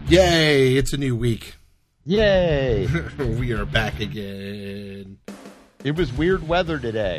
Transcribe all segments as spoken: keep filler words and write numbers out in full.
Yay, it's a new week. Yay. We are back again. It was weird weather today.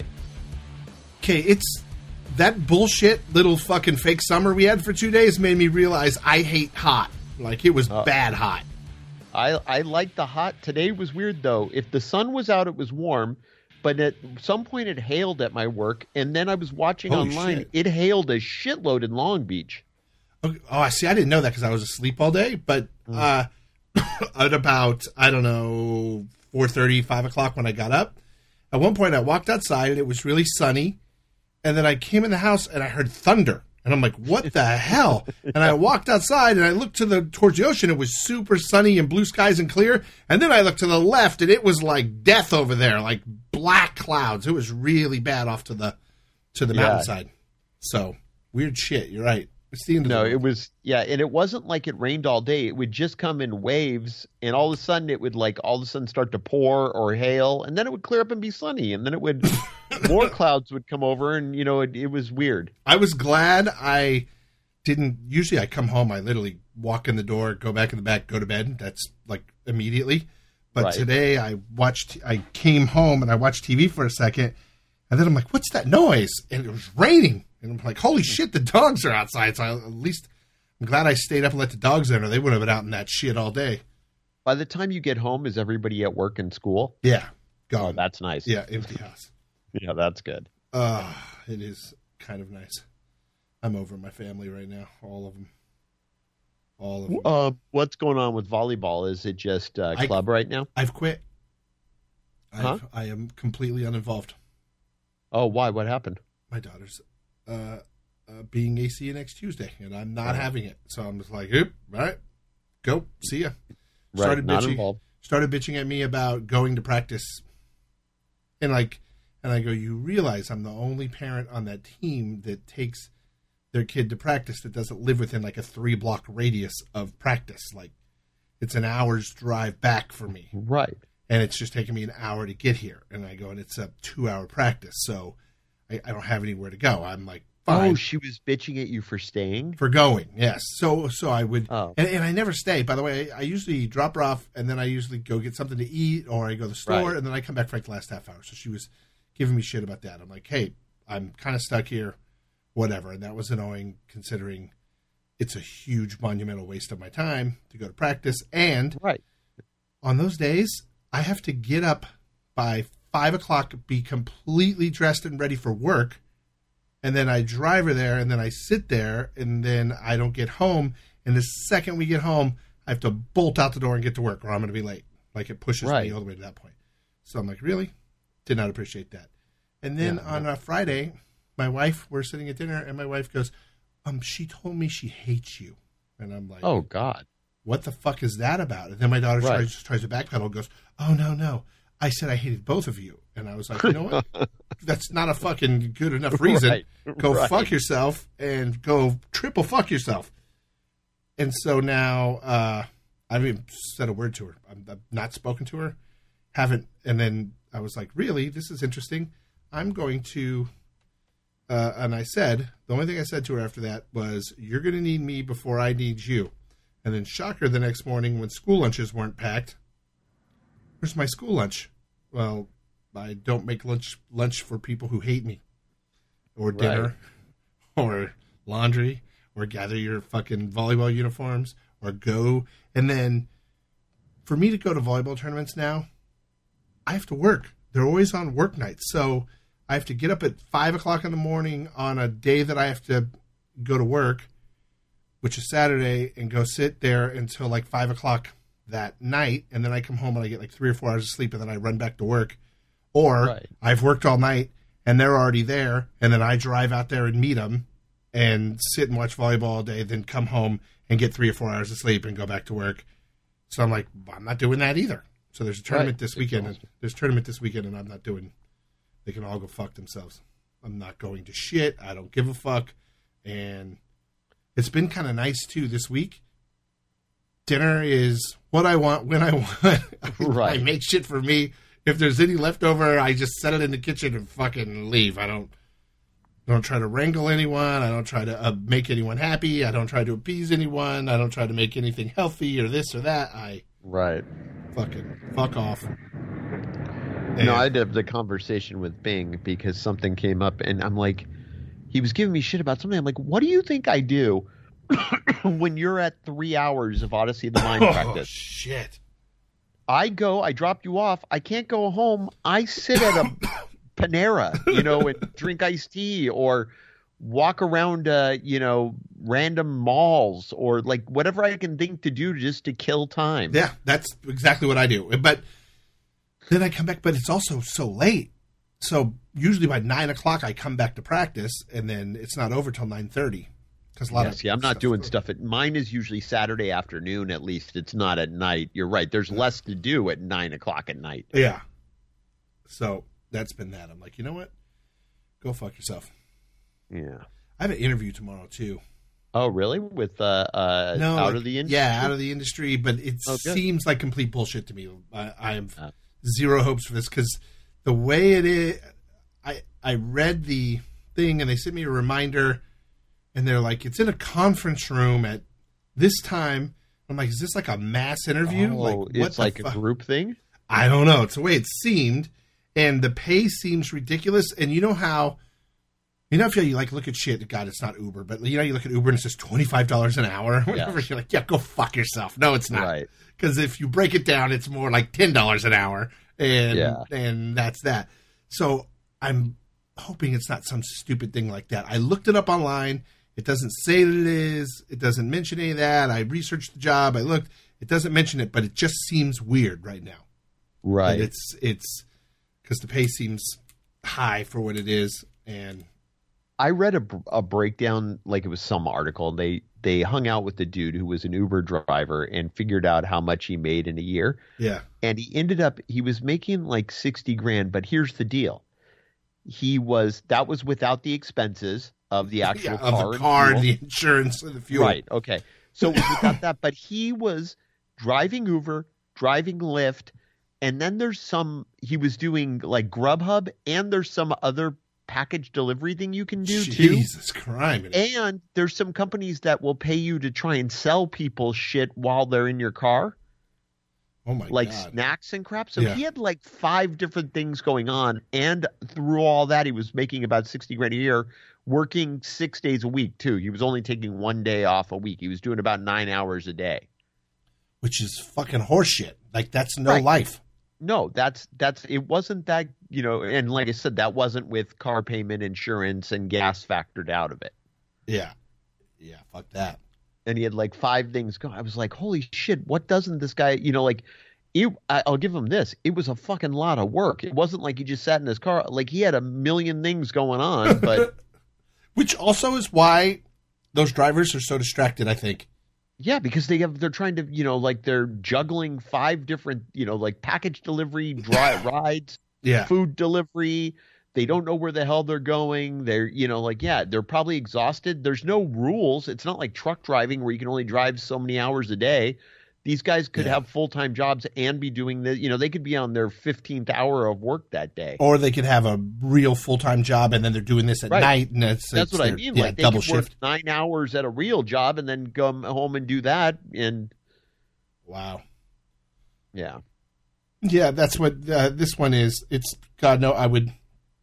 Okay, it's that bullshit little fucking fake summer we had for two days made me realize I hate hot. Like, it was uh, bad hot. I I like the hot. Today was weird, though. If the sun was out, it was warm. But at some point, it hailed at my work. And then I was watching Holy online. shit. It hailed a shitload in Long Beach. Okay. Oh, I see. I didn't know that because I was asleep all day. But uh, at about, I don't know, four thirty, five o'clock when I got up, at one point I walked outside and it was really sunny. And then I came in the house and I heard thunder. And I'm like, what the hell? And I walked outside and I looked to the towards the ocean. It was super sunny and blue skies and clear. And then I looked to the left and it was like death over there, like black clouds. It was really bad off to the to the Yeah. mountainside. So weird shit. You're right. It's the end of No, the it was, yeah, and it wasn't like it rained all day. It would just come in waves, and all of a sudden it would like all of a sudden start to pour or hail, and then it would clear up and be sunny, and then it would, more clouds would come over, and, you know, it, it was weird. I was glad I didn't. Usually I come home, I literally walk in the door, go back in the back, go to bed. That's like immediately. But Right. today I watched, I came home and I watched T V for a second, and then I'm like, what's that noise? And it was raining. And I'm like, holy shit, the dogs are outside. So I, at least I'm glad I stayed up and let the dogs in, or they would have been out in that shit all day. By the time you get home, is everybody at work and school? Yeah. Oh, Gone. that's nice. Yeah, empty house. Yeah, that's good. Uh, it is kind of nice. I'm over my family right now. All of them. All of them. Uh, what's going on with volleyball? Is it just uh, I- club right now? I've quit. I've, Huh? I am completely uninvolved. Oh, why? What happened? My daughter's uh, uh, being A C next Tuesday, and I'm not Right. having it. So I'm just like, oop, all right, go, see ya. Right, Started not bitching, involved. started bitching at me about going to practice, and like, and I go, you realize I'm the only parent on that team that takes their kid to practice that doesn't live within like a three block radius of practice. Like, it's an hour's drive back for me. Right. And it's just taking me an hour to get here. And I go, and it's a two-hour practice, so I, I don't have anywhere to go. I'm like, fine Oh, she was bitching at you for staying? for going. Yes. So so I would, Oh. and, and I never stay. By the way, I, I usually drop her off, and then I usually go get something to eat, or I go to the store, Right. and then I come back for like the last half hour. So she was giving me shit about that. I'm like, hey, I'm kind of stuck here, whatever. And that was annoying, considering it's a huge monumental waste of my time to go to practice. And Right. on those days, I have to get up by five o'clock, be completely dressed and ready for work, and then I drive her there, and then I sit there, and then I don't get home. And the second we get home, I have to bolt out the door and get to work, or I'm going to be late. Like, it pushes Right. me all the way to that point. So I'm like, really? Did not appreciate that. And then Yeah, on a Friday, my wife, we're sitting at dinner, and my wife goes, um, she told me she hates you. And I'm like, Oh, God. what the fuck is that about? And then my daughter Right. tries, tries to backpedal and goes, oh, no, no. I said I hated both of you. And I was like, you know what? That's not a fucking good enough reason. Right. Go Right. fuck yourself and go triple fuck yourself. And so now uh, I haven't even said a word to her. I'm, I've not spoken to her. Haven't. And then I was like, really? This is interesting. I'm going to... Uh, and I said, the only thing I said to her after that was, you're going to need me before I need you. And then shocker, the next morning when school lunches weren't packed, where's my school lunch? Well, I don't make lunch lunch for people who hate me, or dinner, or laundry, or gather your fucking volleyball uniforms, or go. And then for me to go to volleyball tournaments now, I have to work. They're always on work nights. So I have to get up at five o'clock in the morning on a day that I have to go to work, which is Saturday, and go sit there until like five o'clock that night. And then I come home and I get like three or four hours of sleep, and then I run back to work. Or Right. I've worked all night and they're already there, and then I drive out there and meet them and sit and watch volleyball all day, then come home and get three or four hours of sleep and go back to work. So I'm like, I'm not doing that either. So there's a tournament Right. this weekend. And there's a tournament this weekend, and I'm not doing. They can all go fuck themselves. I'm not going to shit. I don't give a fuck. And it's been kind of nice too this week. Dinner is what I want when I want. Right. I make shit for me. If there's any leftover, I just set it in the kitchen and fucking leave. I don't. I don't try to wrangle anyone. I don't try to uh, make anyone happy. I don't try to appease anyone. I don't try to make anything healthy or this or that. I right. fucking fuck off. And no, I had the conversation with Bing because something came up, and I'm like, he was giving me shit about something. I'm like, what do you think I do when you're at three hours of Odyssey of the Mind oh, practice? Shit. I go, I drop you off. I can't go home. I sit at a Panera, you know, and drink iced tea or walk around, uh, you know, random malls or like whatever I can think to do just to kill time. Yeah, that's exactly what I do. But then I come back, but it's also so late. So usually by nine o'clock I come back to practice, and then it's not over till nine thirty. Because a lot yes, of yeah, I'm not doing stuff at mine is usually Saturday afternoon. At least it's not at night. You're right. There's less to do at nine o'clock at night. Yeah. So that's been that. I'm like, you know what? Go fuck yourself. Yeah. I have an interview tomorrow too. Oh, really? With uh, uh no, out like, of the industry? Yeah, out of the industry. But it oh, seems like complete bullshit to me. I, I have uh. zero hopes for this because the way it is, I I read the thing and they sent me a reminder. And they're like, it's in a conference room at this time. I'm like, is this like a mass interview? Oh, like, what it's like fu- a group thing? I don't know. It's the way it seemed. And the pay seems ridiculous. And you know how, you know, if you like look at shit, God, it's not Uber, but you know, you look at Uber and it says twenty-five dollars an hour. Whatever. Yes. You're like, yeah, go fuck yourself. No, it's not. Right. Because if you break it down, it's more like ten dollars an hour. And, yeah. and that's that. So I'm hoping it's not some stupid thing like that. I looked it up online. It doesn't say that it is. It doesn't mention any of that. I researched the job. I looked. It doesn't mention it, but it just seems weird right now. Right. And it's it's because the pay seems high for what it is. And I read a, a breakdown, like it was some article. They they hung out with the dude who was an Uber driver and figured out how much he made in a year. Yeah. And he ended up he was making like sixty grand. But here's the deal. He was that was without the expenses of the actual yeah, car, of the car, and the insurance, and the fuel. Right. Okay. So we got that, but he was driving Uber, driving Lyft, and then there's some. He was doing like Grubhub, and there's some other package delivery thing you can do Jesus too. Jesus Christ! And there's some companies that will pay you to try and sell people shit while they're in your car. Oh my like God. snacks and crap. So Yeah. he had like five different things going on, and through all that, he was making about sixty grand a year, working six days a week too. He was only taking one day off a week. He was doing about nine hours a day. Which is fucking horseshit. Like that's no Right. life. No, that's that's it. Wasn't that you know? And like I said, that wasn't with car payment, insurance, and gas factored out of it. Yeah. Yeah. Fuck that. And he had like five things going. I was like, holy shit, what doesn't this guy, you know, like, it, I, I'll give him this. It was a fucking lot of work. It wasn't like he just sat in his car. Like he had a million things going on, but. Which also is why those drivers are so distracted, I think. Yeah, because they have, they're trying to, you know, like they're juggling five different, you know, like package delivery, dry, rides, Yeah. food delivery. They don't know where the hell they're going. They're, you know, like, yeah, they're probably exhausted. There's no rules. It's not like truck driving where you can only drive so many hours a day. These guys could Yeah. have full-time jobs and be doing the, you know, they could be on their fifteenth hour of work that day. Or they could have a real full-time job and then they're doing this at Right. night. And it's, That's it's what I their- mean. Yeah, Like they double could work shift. nine hours at a real job and then come home and do that. And Wow. yeah. Yeah, that's what uh, this one is. It's, God, no, I would,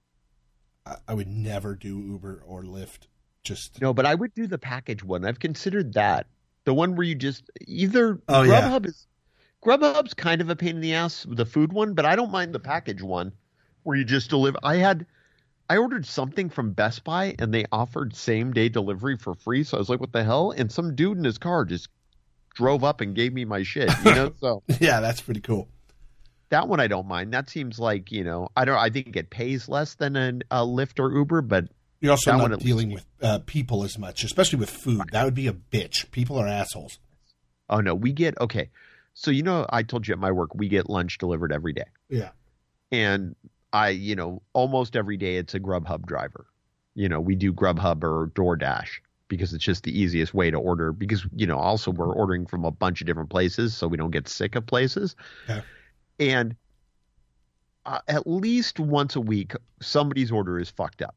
I- I would never do Uber or Lyft. Just, No, but I would do the package one. I've considered that. The one where you just either Oh, yeah. Grubhub is Grubhub's kind of a pain in the ass, the food one, but I don't mind the package one where you just deliver. I had I ordered something from Best Buy and they offered same day delivery for free. So I was like, what the hell? And some dude in his car just drove up and gave me my shit, you know? So yeah, that's pretty cool. that one I don't mind. That seems like, you know, I don't I think it pays less than a, a Lyft or Uber, but You're also that one not at dealing with uh, people as much, especially with food. That would be a bitch. People are assholes. oh no, we get okay. So, you know, I told you at my work, we get lunch delivered every day. Yeah. And I, you know, almost every day it's a Grubhub driver. You know, we do Grubhub or DoorDash because it's just the easiest way to order because, you know, also we're ordering from a bunch of different places so we don't get sick of places. Yeah. And uh, at least once a week, somebody's order is fucked up.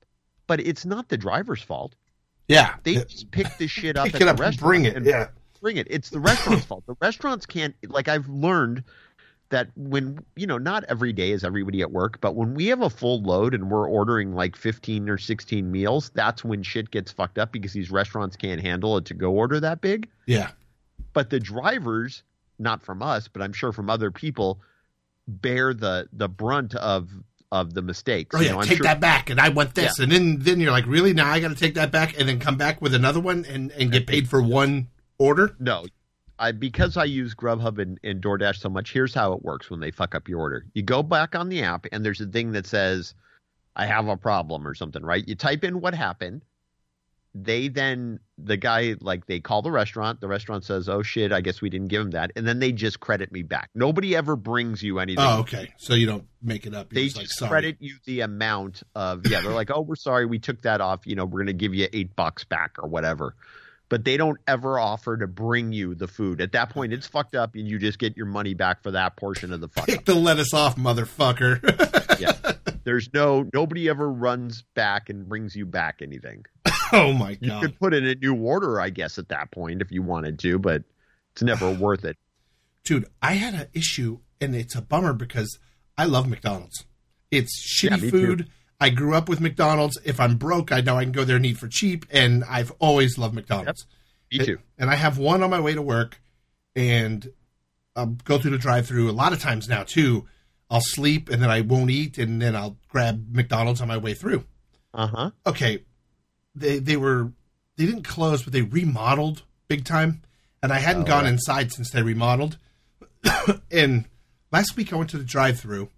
but it's not the driver's fault. Yeah. They it, just pick this shit up pick at it the up restaurant. and bring it. and Yeah. Bring it. It's the restaurant's fault. The restaurants can't, like I've learned that when, you know, not every day is everybody at work, but when we have a full load and we're ordering like fifteen or sixteen meals, that's when shit gets fucked up because these restaurants can't handle it to go order that big. Yeah. But the drivers, not from us, but I'm sure from other people, bear the the brunt of of the mistakes. Oh You yeah, know, I'm take sure- that back, and I want this, Yeah. and then then you're like, really? Now I got to take that back, and then come back with another one, and and get paid for one order? No. I, because I use Grubhub and, and DoorDash so much, here's how it works when they fuck up your order. You go back on the app, and there's a thing that says, I have a problem or something, right? You type in what happened. They then, the guy, like, they call the restaurant. The restaurant says, oh, shit, I guess we didn't give him that. And then they just credit me back. Nobody ever brings you anything. Oh, okay. So you don't make it up. You're They just, like, just sorry. credit you the amount of, yeah, they're like, oh, we're sorry, we took that off. You know, we're going to give you eight bucks back or whatever. But they don't ever offer to bring you the food. At that point, it's fucked up, and you just get your money back for that portion of the fuck Take up. the lettuce off, motherfucker. Yeah. There's no, nobody ever runs back and brings you back anything. Oh my You god, could put in a new order, I guess, at that point if you wanted to, but it's never worth it. dude! I had an issue, and it's a bummer because I love McDonald's. It's Yeah, shitty me food. too. I grew up with McDonald's. If I'm broke, I know I can go there and eat for cheap, and I've always loved McDonald's. Me too. And I have one on my way to work, and I'll go through the drive-through a lot of times now too. I'll sleep, and then I won't eat, and then I'll grab McDonald's on my way through. Uh-huh. Okay, they they were they didn't close, but they remodeled big time, and I hadn't Oh, gone right. inside since they remodeled. And last week I went to the drive-through,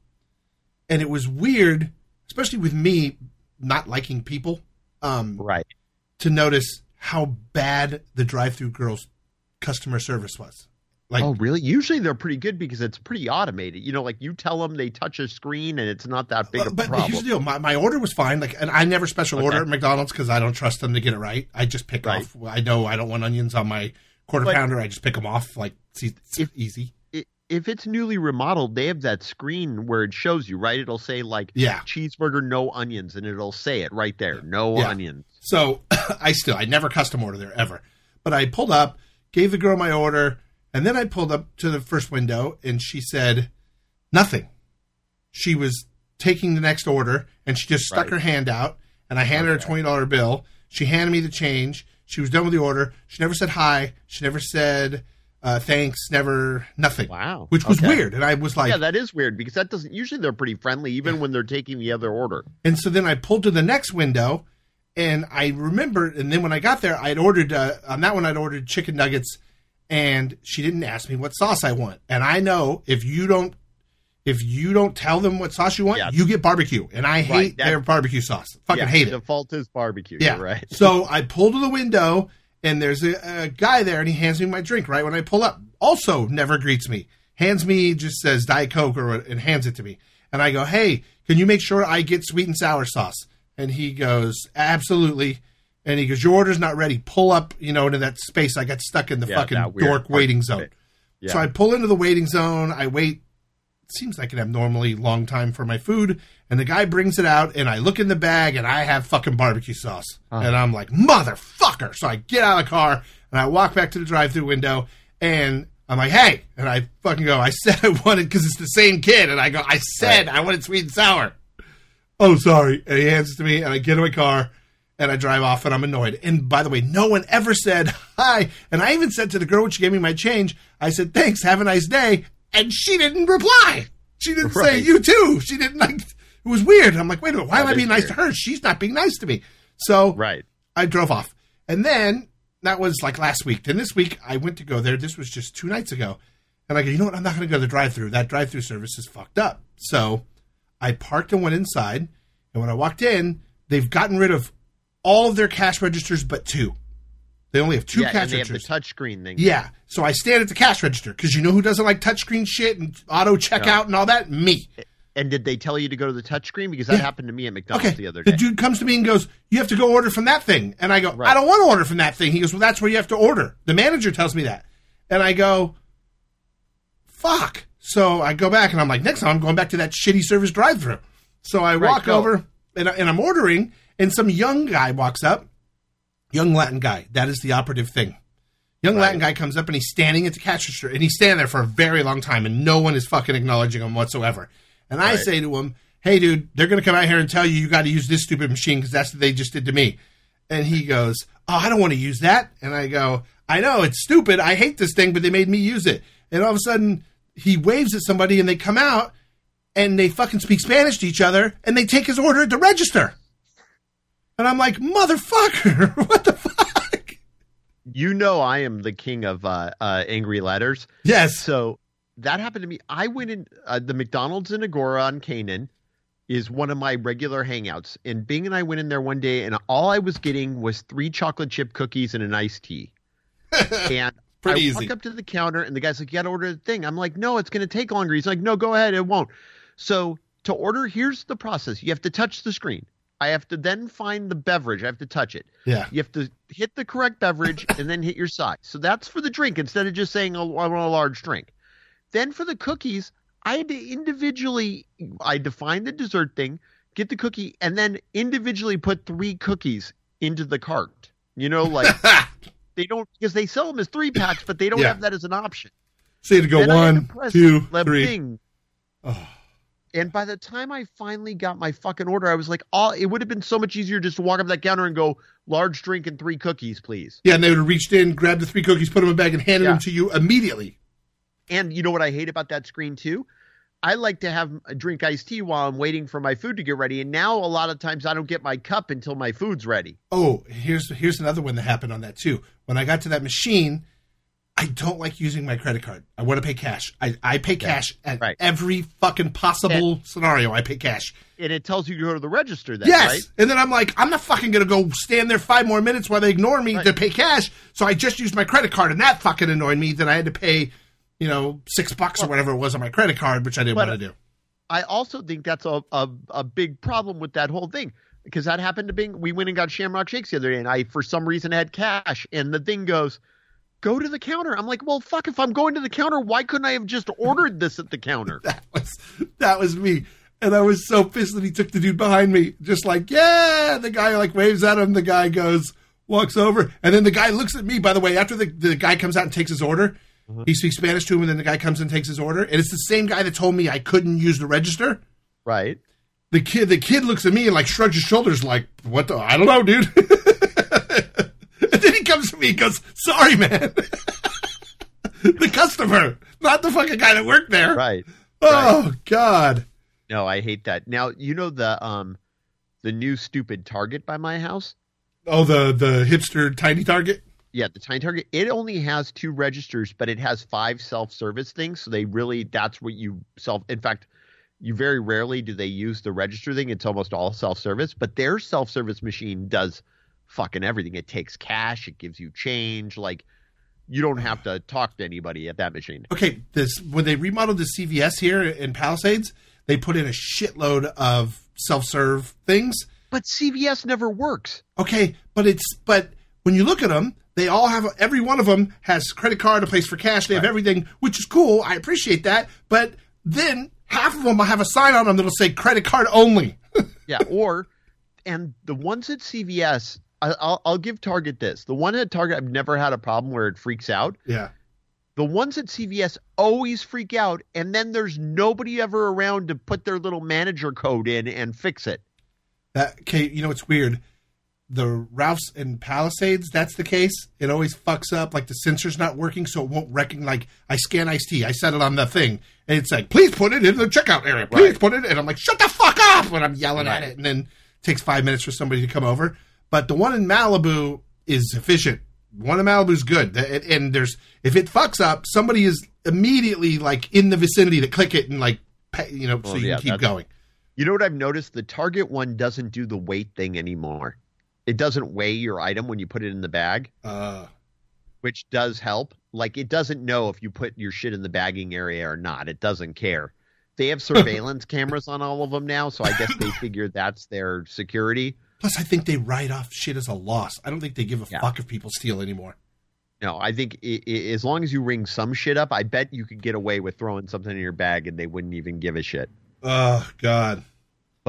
and it was weird, especially with me not liking people, um, Right. to notice how bad the drive-through girl's customer service was. Like, Oh, really? Usually they're pretty good because it's pretty automated. You know, like you tell them they touch a screen and it's not that big uh, a but problem. here's the deal: my, my order was fine. Like, and I never special Okay. order at McDonald's because I don't trust them to get it right. I just pick Right. off. I know I don't want onions on my quarter But- pounder. I just pick them off. Like, see, it's If- easy. I- If it's newly remodeled, they have that screen where it shows you, right? It'll say like Yeah. cheeseburger, no onions, and it'll say it right there, no Yeah. onions. So I still, I never custom order there ever. But I pulled up, gave the girl my order, and then I pulled up to the first window, and she said nothing. She was taking the next order, and she just stuck Right. her hand out, and I handed her Okay. a twenty dollar bill. She handed me the change. She was done with the order. She never said hi. She never said uh, thanks. Never, nothing. Wow. Which was Okay. weird. And I was like, Yeah, that is weird because that doesn't usually they're pretty friendly even when they're taking the other order. And so then I pulled to the next window, and I remembered. And then when I got there, I'd ordered uh, on that one. I'd ordered chicken nuggets, and she didn't ask me what sauce I want. And I know if you don't, if you don't tell them what sauce you want, Yeah. you get barbecue. And I hate Right, that- their barbecue sauce. Fucking yeah, hate it. Default is barbecue. Yeah. You're right. So I pull to the window, and there's a, a guy there, and he hands me my drink right when I pull up. Also, never greets me. Hands me, just says Diet Coke, or and hands it to me. And I go, hey, can you make sure I get sweet and sour sauce? And he goes, absolutely. And he goes, your order's not ready. Pull up, you know, into that space. I got stuck in the Yeah, fucking that weird dork part. waiting zone. Yeah. So I pull into the waiting zone. I wait. It seems like an abnormally long time for my food. And the guy brings it out, and I look in the bag, and I have fucking barbecue sauce. Uh-huh. And I'm like, motherfucker. So I get out of the car, and I walk back to the drive-through window, and I'm like, hey. And I fucking go, I said I wanted, because it's the same kid. And I go, I said Right. I wanted sweet and sour. Oh, sorry. And he hands it to me, and I get in my car, and I drive off, and I'm annoyed. And by the way, no one ever said hi. And I even said to the girl when she gave me my change, I said, thanks, have a nice day. And she didn't reply. She didn't say, Right. you too. She didn't like, it was weird. I'm like, wait a minute, why That am I is being nice weird. to her? She's not being nice to me. So Right. I drove off. And then that was like last week. Then this week I went to go there. This was just two nights ago. And I go, you know what? I'm not going to go to the drive-through. That drive-through service is fucked up. So I parked and went inside. And when I walked in, they've gotten rid of all of their cash registers but two. They only have two yeah, cash and they have the registers. touchscreen thing. Yeah. So I stand at the cash register because you know who doesn't like touchscreen shit and auto checkout No. and all that? Me. And did they tell you to go to the touchscreen? Because that Yeah. happened to me at McDonald's Okay. the other The day. dude comes to me and goes, you have to go order from that thing. And I go, Right. I don't want to order from that thing. He goes, well, that's where you have to order. The manager tells me that. And I go, fuck. So I go back and I'm like, next time I'm going back to that shitty service drive-thru. So I Right, walk go. over and, I, and I'm ordering. and some young guy walks up, young Latin guy. That is the operative thing. Young right. Latin guy comes up and he's standing at the cash register, and he's standing there for a very long time, and no one is fucking acknowledging him whatsoever. And I right. say to him, hey, dude, they're going to come out here and tell you you got to use this stupid machine because that's what they just did to me. And he goes, oh, I don't want to use that. And I go, I know, it's stupid. I hate this thing, but they made me use it. And all of a sudden, he waves at somebody, and they come out, and they fucking speak Spanish to each other, and they take his order at the register. And I'm like, motherfucker, what the fuck? You know I am the king of uh, uh, angry letters. Yes. So that happened to me. I went in uh, the McDonald's in Agora on Canaan is one of my regular hangouts. And Bing and I went in there one day, and all I was getting was three chocolate chip cookies and an iced tea. And Pretty I easy. walk up to the counter, and the guy's like, you got to order the thing. I'm like, no, it's going to take longer. He's like, no, go ahead. It won't. So to order, here's the process. You have to touch the screen. I have to then find the beverage. I have to touch it. Yeah. You have to hit the correct beverage and then hit your size. So that's for the drink instead of just saying, oh, I want a large drink. Then for the cookies, I had to individually, I define the dessert thing, get the cookie, and then individually put three cookies into the cart. You know, like they don't, because they sell them as three packs, but they don't yeah. have that as an option. So you had to go then one, to two, three. Bing. Oh. And by the time I finally got my fucking order, I was like, oh, it would have been so much easier just to walk up that counter and go, large drink and three cookies, please. Yeah, and they would have reached in, grabbed the three cookies, put them in a bag, and handed yeah. them to you immediately. And you know what I hate about that screen, too? I like to have a drink iced tea while I'm waiting for my food to get ready. And now a lot of times I don't get my cup until my food's ready. Oh, here's here's another one that happened on that, too. When I got to that machine, I don't like using my credit card. I want to pay cash. I, I pay cash yeah, at right. every fucking possible and, scenario. I pay cash. And it tells you to go to the register then, yes. right? And then I'm like, I'm not fucking going to go stand there five more minutes while they ignore me right. to pay cash. So I just used my credit card, and that fucking annoyed me that I had to pay, you know, six bucks well, or whatever it was on my credit card, which I didn't want to do. I also think that's a, a, a big problem with that whole thing. Because that happened to Bing. We went and got Shamrock Shakes the other day, and I, for some reason, had cash. And the thing goes, go to the counter. I'm like, well, fuck, if I'm going to the counter, why couldn't I have just ordered this at the counter? that was that was me. And I was so pissed that he took the dude behind me. Just like, yeah, the guy like waves at him. The guy goes, walks over. And then the guy looks at me, by the way, after the, the guy comes out and takes his order, uh-huh. he speaks Spanish to him, and then the guy comes and takes his order. And it's the same guy that told me I couldn't use the register. Right. The kid, the kid looks at me and like shrugs his shoulders like, what the, I don't know, dude. And then he comes to me and goes, sorry, man. The customer, not the fucking guy that worked there. Right. Oh, right. God. No, I hate that. Now, you know the um, the new stupid Target by my house? Oh, the, the hipster tiny Target? Yeah, the tiny Target. It only has two registers, but it has five self-service things. So they really, that's what you self, in fact, you very rarely do they use the register thing. It's almost all self-service, but their self-service machine does fucking everything. It takes cash. It gives you change. Like, you don't have to talk to anybody at that machine. Okay, this when they remodeled the C V S here in Palisades, they put in a shitload of self-serve things. But C V S never works. Okay, but it's but when you look at them, they all have every one of them has credit card, a place for cash. They have right. everything, which is cool. I appreciate that. But then half of them will have a sign on them that'll say credit card only. Yeah, or and the ones at C V S. I'll, I'll give Target this. The one at Target, I've never had a problem where it freaks out. Yeah. The ones at C V S always freak out, and then there's nobody ever around to put their little manager code in and fix it. That, okay, you know, it's weird. The Ralph's and Palisades, that's the case. It always fucks up. Like the sensor's not working, so it won't recognize. Like I scan iced tea, I set it on the thing, and it's like, please put it in the checkout area. Please right. put it in. And I'm like, shut the fuck up when I'm yelling right. at it. And then it takes five minutes for somebody to come over. But the one in Malibu is efficient. One in Malibu is good. And there's, if it fucks up, somebody is immediately like in the vicinity to click it and like, you know, so well, you yeah, can keep going. You know what I've noticed? The Target one doesn't do the weight thing anymore. It doesn't weigh your item when you put it in the bag, uh, which does help. Like it doesn't know if you put your shit in the bagging area or not. It doesn't care. They have surveillance cameras on all of them now, so I guess they figure that's their security. Plus, I think they write off shit as a loss. I don't think they give a yeah. fuck if people steal anymore. No, I think it, it, as long as you ring some shit up, I bet you could get away with throwing something in your bag and they wouldn't even give a shit. Oh, God. But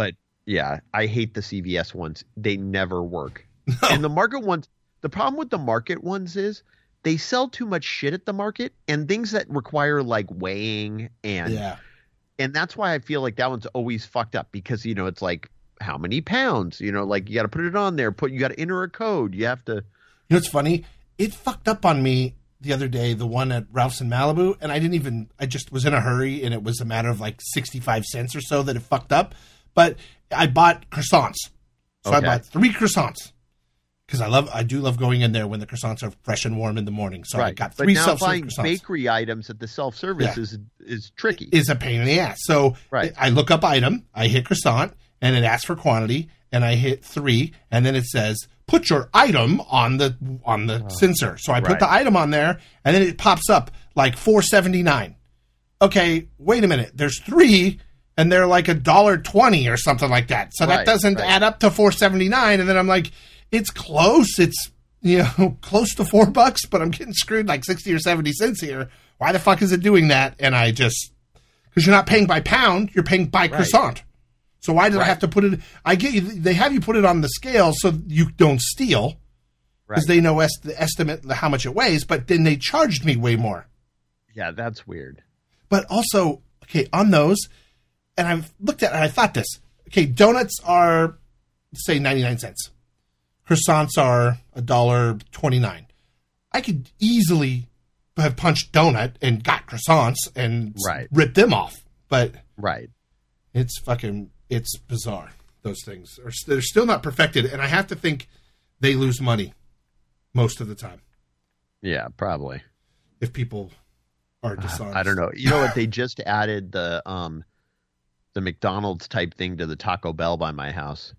Yeah, I hate the C V S ones. They never work. No. And the market ones, the problem with the market ones is they sell too much shit at the market and things that require like weighing and Yeah. and that's why I feel like that one's always fucked up because you know it's like how many pounds, you know, like you got to put it on there, put you got to enter a code, you have to. You know what's funny? It fucked up on me the other day, the one at Ralph's in Malibu, and I didn't even, I just was in a hurry, and it was a matter of like sixty-five cents or so that it fucked up. But I bought croissants. So Okay. I bought three croissants. Because I love, I do love going in there when the croissants are fresh and warm in the morning. So I got three but now self-serve buying croissants. bakery items at the self-service Yeah. is is tricky. Is a pain in the ass. So Right. I look up item, I hit croissant, and it asks for quantity, and I hit three, and then it says put your item on the on the sensor. So I put Right. the item on there, and then it pops up like four seventy-nine. Okay, wait a minute. There's three, and they're like a dollar twenty or something like that. So that Right, doesn't right. add up to four seventy-nine. And then I'm like, it's close. It's you know close to four bucks, but I'm getting screwed like sixty or seventy cents here. Why the fuck is it doing that? And I just because you're not paying by pound, you're paying by croissant. So why did I Right. have to put it? I get you. They have you put it on the scale so you don't steal because Right. they know est- the estimate how much it weighs. But then they charged me way more. Yeah, that's weird. But also, okay, on those, and I've looked at it and I thought this. Okay, donuts are say ninety-nine cents. Croissants are a dollar twenty-nine. I could easily have punched donut and got croissants and s- Right. ripped them off. But Right. it's fucking, it's bizarre. Those things are they're still not perfected, and I have to think they lose money most of the time Yeah, probably. if people are dishonest. I don't know. You know what? They just added the um the McDonald's type thing to the Taco Bell by my house,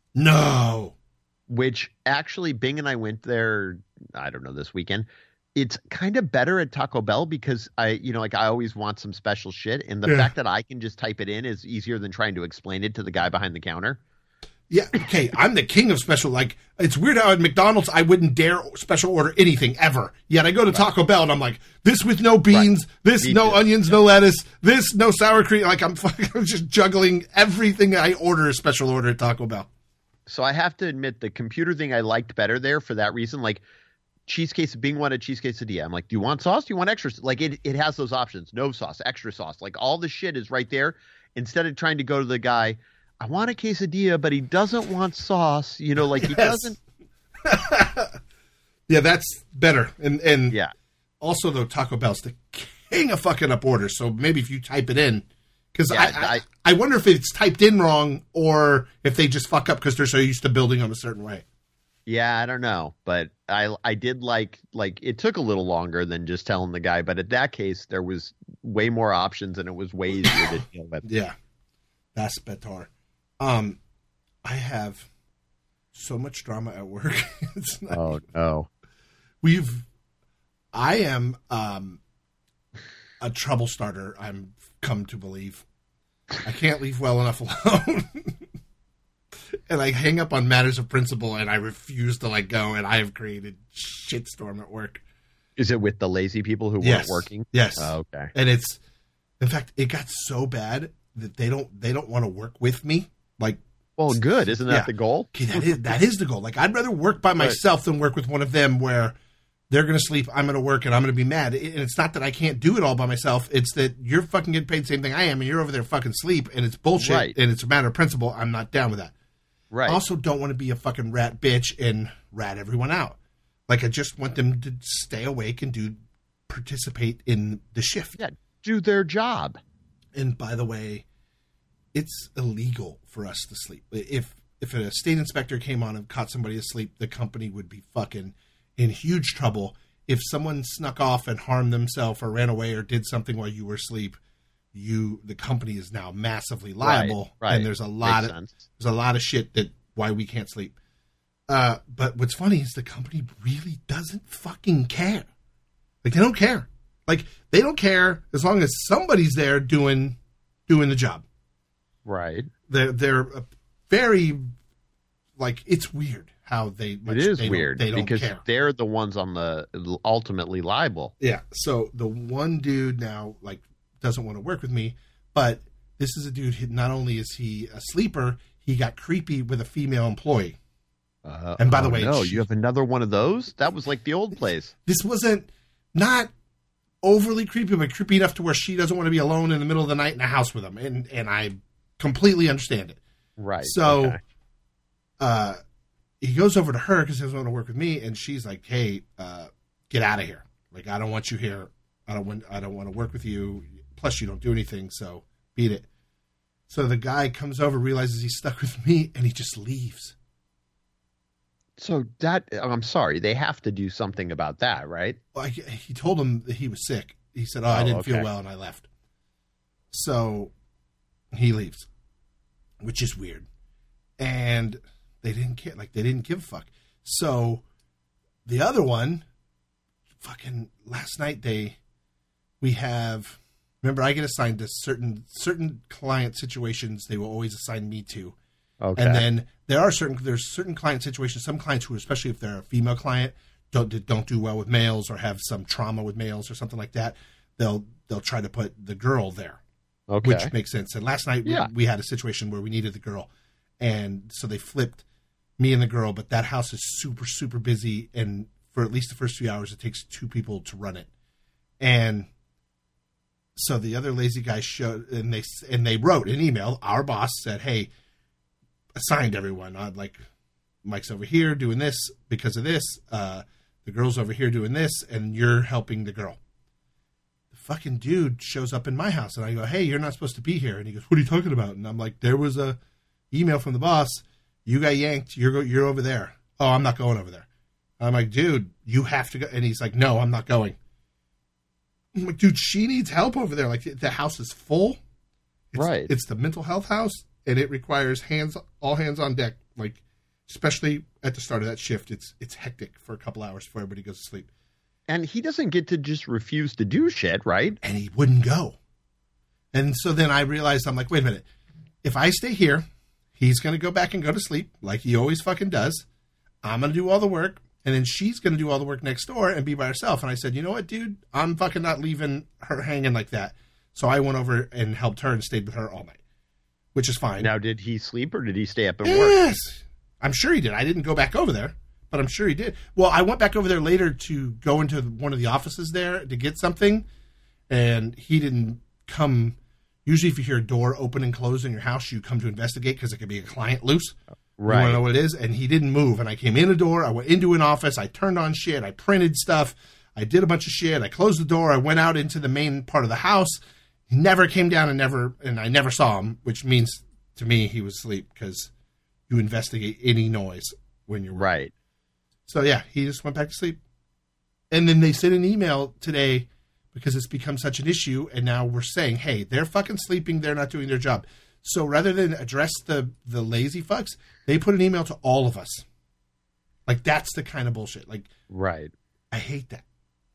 No. which actually Bing and I went there, I don't know, this weekend. It's kind of better at Taco Bell because I, you know, like I always want some special shit. And the Yeah. fact that I can just type it in is easier than trying to explain it to the guy behind the counter. Yeah, okay, I'm the king of special. Like, it's weird how at McDonald's I wouldn't dare special order anything ever. Yet I go to Taco Bell and I'm like, this with no beans, this Me no too. onions, no lettuce, this no sour cream. Like, I'm fucking I'm just juggling everything I order as special order at Taco Bell. So I have to admit the computer thing I liked better there for that reason. Like cheese case, Bing wanted cheese quesadilla. I'm like, do you want sauce? Do you want extra? Like it, it has those options. No sauce, extra sauce. Like all the shit is right there. Instead of trying to go to the guy, I want a quesadilla, but he doesn't want sauce. You know, like he Yes. doesn't. Yeah, that's better. And and Yeah. also, though, Taco Bell's the king of fucking up orders. So maybe if you type it in, because Yeah, I, I, I- I wonder if it's typed in wrong or if they just fuck up because they're so used to building them a certain way. Yeah, I don't know, but I I did like like it took a little longer than just telling the guy, but in that case there was way more options and it was way easier to deal with. Yeah, that's better. Um, I have so much drama at work. It's not, Oh no. we've, I am um, a trouble starter. I'm come to believe. I can't leave well enough alone. And I hang up on matters of principle, and I refuse to let go. And I have created shitstorm at work. Is it with the lazy people who Yes. weren't working? Yes. Oh, okay. And it's, in fact, it got so bad that they don't they don't want to work with me. Like, Well, good. Isn't that Yeah. the goal? okay, that is that is the goal. Like, I'd rather work by myself than work with one of them where they're going to sleep, I'm going to work, and I'm going to be mad. And it's not that I can't do it all by myself. It's that you're fucking getting paid the same thing I am, and you're over there fucking sleep, and it's bullshit, Right. and it's a matter of principle. I'm not down with that. Right. I also don't want to be a fucking rat bitch and rat everyone out. Like, I just want them to stay awake and do participate in the shift. yeah, do their job. And by the way, it's illegal for us to sleep. If if a state inspector came on and caught somebody asleep, the company would be fucking in huge trouble. If someone snuck off and harmed themselves or ran away or did something while you were asleep, you the company is now massively liable. Right, right. And there's a lot Makes of sense. there's a lot of shit that why we can't sleep. Uh, but what's funny is the company really doesn't fucking care. Like, they don't care. Like, they don't care as long as somebody's there doing doing the job. Right. They're they're a very like it's weird how they. Much, It is they don't- weird they don't because care. they're the ones on the ultimately liable. Yeah. So the one dude now like doesn't want to work with me, but this is a dude. Who, not only is he a sleeper, he got creepy with a female employee. Uh, and by the oh, way, no, she, you have another one of those? That was like the old place. This wasn't not overly creepy, but creepy enough to where she doesn't want to be alone in the middle of the night in a house with him, and and I completely understand it. Right. So, okay. uh, he goes over to her because he doesn't want to work with me, and she's like, "Hey, uh, get out of here! Like, I don't want you here. I don't want. I don't want to work with you. Plus, you don't do anything. So, beat it." So the guy comes over, realizes he's stuck with me, and he just leaves. So that, I'm sorry, they have to do something about that, right? Like, he told him that he was sick. He said, "Oh, Oh, I didn't okay. feel well," and I left. So he leaves, which is weird. And they didn't care. Like, they didn't give a fuck. So the other one, fucking last night, they, we have, remember, I get assigned to certain certain client situations they will always assign me to. Okay. And then there are certain there's certain client situations. Some clients who, especially if they're a female client, don't don't do well with males or have some trauma with males or something like that. They'll they'll try to put the girl there, okay. which makes sense. And last night Yeah. we, we had a situation where we needed the girl, and so they flipped me and the girl. But that house is super super busy, and for at least the first few hours, it takes two people to run it. And so the other lazy guy showed, and they and they wrote an email. Our boss said, "Hey, assigned everyone. I'm like, Mike's over here doing this because of this. Uh, the girl's over here doing this, and you're helping the girl." The fucking dude shows up in my house, and I go, "Hey, you're not supposed to be here." And he goes, "What are you talking about?" And I'm like, "There was a email from the boss. You got yanked. You're go- you're over there." "Oh, I'm not going over there." I'm like, "Dude, you have to go." And he's like, "No, I'm not going." I'm like, "Dude, she needs help over there. Like, the house is full. It's, Right. It's the mental health house, and it requires hands, all hands on deck. Like, especially at the start of that shift, it's it's hectic for a couple hours before everybody goes to sleep." And he doesn't get to just refuse to do shit, right? And he wouldn't go. And so then I realized, I'm like, wait a minute. If I stay here, he's going to go back and go to sleep like he always fucking does. I'm going to do all the work. And then she's going to do all the work next door and be by herself. And I said, "You know what, dude? I'm fucking not leaving her hanging like that." So I went over and helped her and stayed with her all night, which is fine. Now, did he sleep or did he stay up and work? Yes. I'm sure he did. I didn't go back over there, but I'm sure he did. Well, I went back over there later to go into one of the offices there to get something, and he didn't come. Usually if you hear a door open and close in your house, you come to investigate because it could be a client loose. Right. You want to know what it is? And he didn't move. And I came in the door. I went into an office. I turned on shit. I printed stuff. I did a bunch of shit. I closed the door. I went out into the main part of the house. He never came down and never, and I never saw him, which means to me he was asleep because you investigate any noise when you're Right. So yeah, he just went back to sleep. And then they sent an email today because it's become such an issue. And now we're saying, hey, they're fucking sleeping. They're not doing their job. So rather than address the, the lazy fucks, they put an email to all of us. Like, that's the kind of bullshit. Like, Right. I hate that.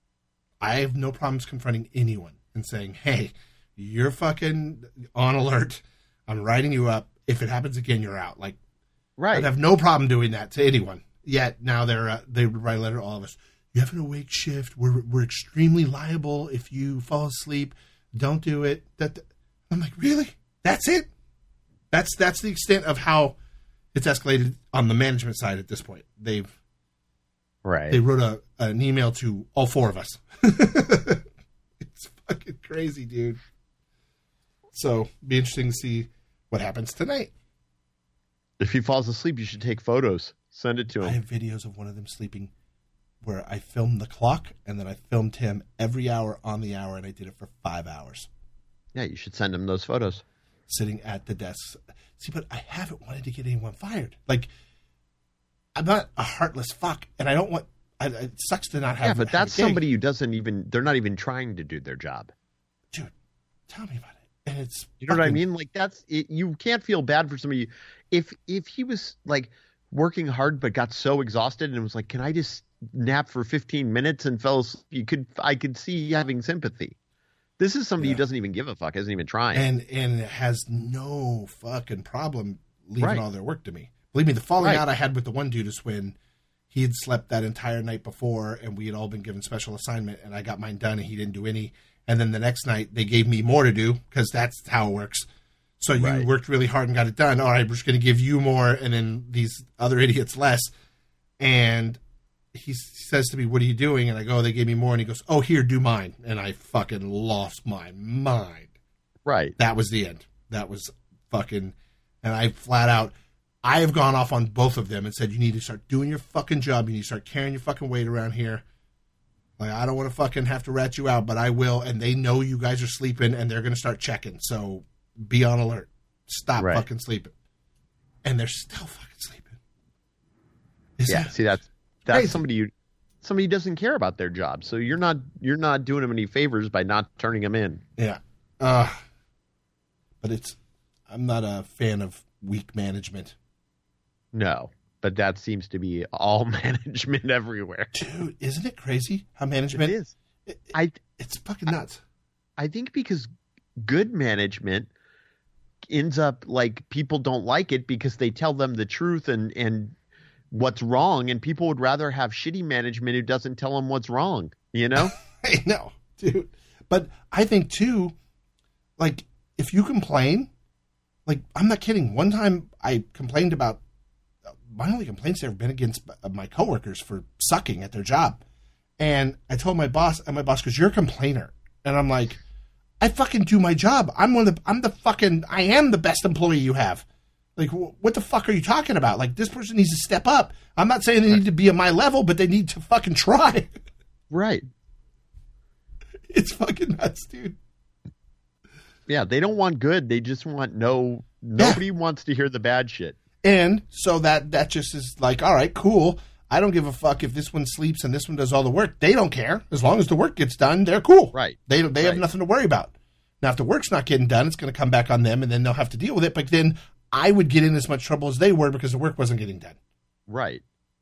I have no problems confronting anyone and saying, hey, you're fucking on alert. I'm writing you up. If it happens again, you're out. Like, Right. I'd have no problem doing that to anyone. Yet now they're uh, they write a letter to all of us. You have an awake shift. We're we're extremely liable if you fall asleep. Don't do it. That I'm like, really? That's it? That's that's the extent of how it's escalated on the management side at this point. They've Right. they wrote a an email to all four of us. It's fucking crazy, dude. So be interesting to see what happens tonight. If he falls asleep, you should take photos. Send it to I him. have videos of one of them sleeping where I filmed the clock and then I filmed him every hour on the hour, and I did it for five hours Yeah, you should send him those photos. sitting at the desk. See, but I haven't wanted to get anyone fired. Like, I'm not a heartless fuck, and I don't want. I, it sucks to not have. Yeah, but have that's a gig. somebody who doesn't even, they're not even trying to do their job. Dude, tell me about it. And it's You know what I fucking- mean? Like that's it, you can't feel bad for somebody if if he was like working hard but got so exhausted and was like, "Can I just nap for fifteen minutes?" and fell asleep, you could I could see having sympathy. This is somebody Yeah. who doesn't even give a fuck, isn't even trying. and and has no fucking problem leaving Right. all their work to me. Believe me, the falling Right. out I had with the one dude is when he had slept that entire night before, and we had all been given special assignment, and I got mine done, and he didn't do any. And then the next night they gave me more to do because that's how it works. So you Right. worked really hard and got it done. All right, we're just going to give you more, and then these other idiots less. And he says to me, "What are you doing?" And I go, "They gave me more." And he goes, "Oh, here, do mine." And I fucking lost my mind. Right. That was the end. That was fucking, and I flat out, I have gone off on both of them and said, you need to start doing your fucking job. You need to start carrying your fucking weight around here. Like, I don't want to fucking have to rat you out, but I will. And they know you guys are sleeping and they're going to start checking. So be on alert. Stop Right. fucking sleeping. And they're still fucking sleeping. Is Yeah. that- See, that's that's Crazy. somebody you somebody who doesn't care about their job. So you're not you're not doing them any favors by not turning them in. Yeah. Uh, but it's, I'm not a fan of weak management. No, but that seems to be all management everywhere. Dude, isn't it crazy how It management is. It, it, I it's fucking nuts. I think because good management ends up like people don't like it because they tell them the truth and and what's wrong, and people would rather have shitty management who doesn't tell them what's wrong. You know? I know, dude. But I think too, like if you complain, like I'm not kidding. One time I complained about my only complaints have been against my coworkers for sucking at their job, and I told my boss, and my boss goes, "You're a complainer," and I'm like, "I fucking do my job. I'm one of the. I'm the fucking. I am the best employee you have. Like, wh- what the fuck are you talking about? Like, this person needs to step up. I'm not saying they need to be at my level, but they need to fucking try." Right. It's fucking nuts, dude. Yeah, they don't want good. They just want no. Nobody wants to hear the bad shit. And so that that just is like, all right, cool. I don't give a fuck if this one sleeps and this one does all the work. They don't care. As long as the work gets done, they're cool. Right. They they have Right. nothing to worry about. Now, if the work's not getting done, it's going to come back on them, and then they'll have to deal with it. But then I would get in as much trouble as they were because the work wasn't getting done. Right.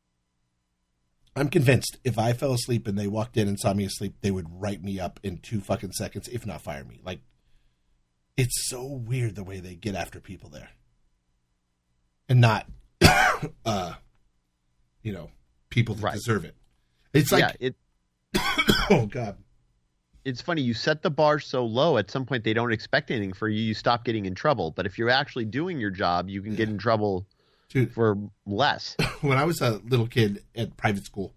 I'm convinced if I fell asleep and they walked in and saw me asleep, they would write me up in two fucking seconds, if not fire me. Like, it's so weird the way they get after people there. And not, uh, you know, people that Right. deserve it. It's like, yeah, it oh, God. it's funny. You set the bar so low, at some point they don't expect anything for you. You stop getting in trouble. But if you're actually doing your job, you can get in trouble Dude, for less. when I was a little kid at private school,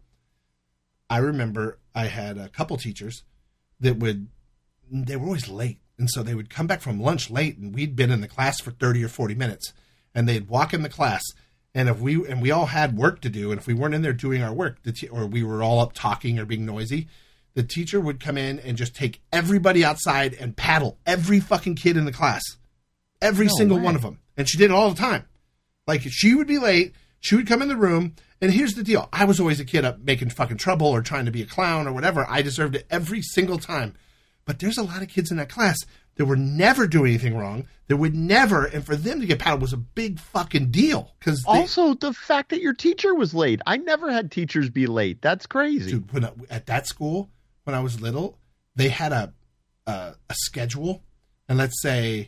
I remember I had a couple teachers that would, they were always late. And so they would come back from lunch late, and we'd been in the class for thirty or forty minutes. And they'd walk in the class, and if we, and we all had work to do, and if we weren't in there doing our work, the te- or we were all up talking or being noisy, the teacher would come in and just take everybody outside and paddle every fucking kid in the class. Every No single way. one of them. And she did it all the time. Like, she would be late, she would come in the room, and here's the deal. I was always a kid up making fucking trouble or trying to be a clown or whatever. I deserved it every single time. But there's a lot of kids in that class that were never doing anything wrong, that would never, and for them to get paddled was a big fucking deal. Because Also, the fact that your teacher was late. I never had teachers be late. That's crazy. dude, when I, at that school, when I was little, they had a, a a schedule, and let's say,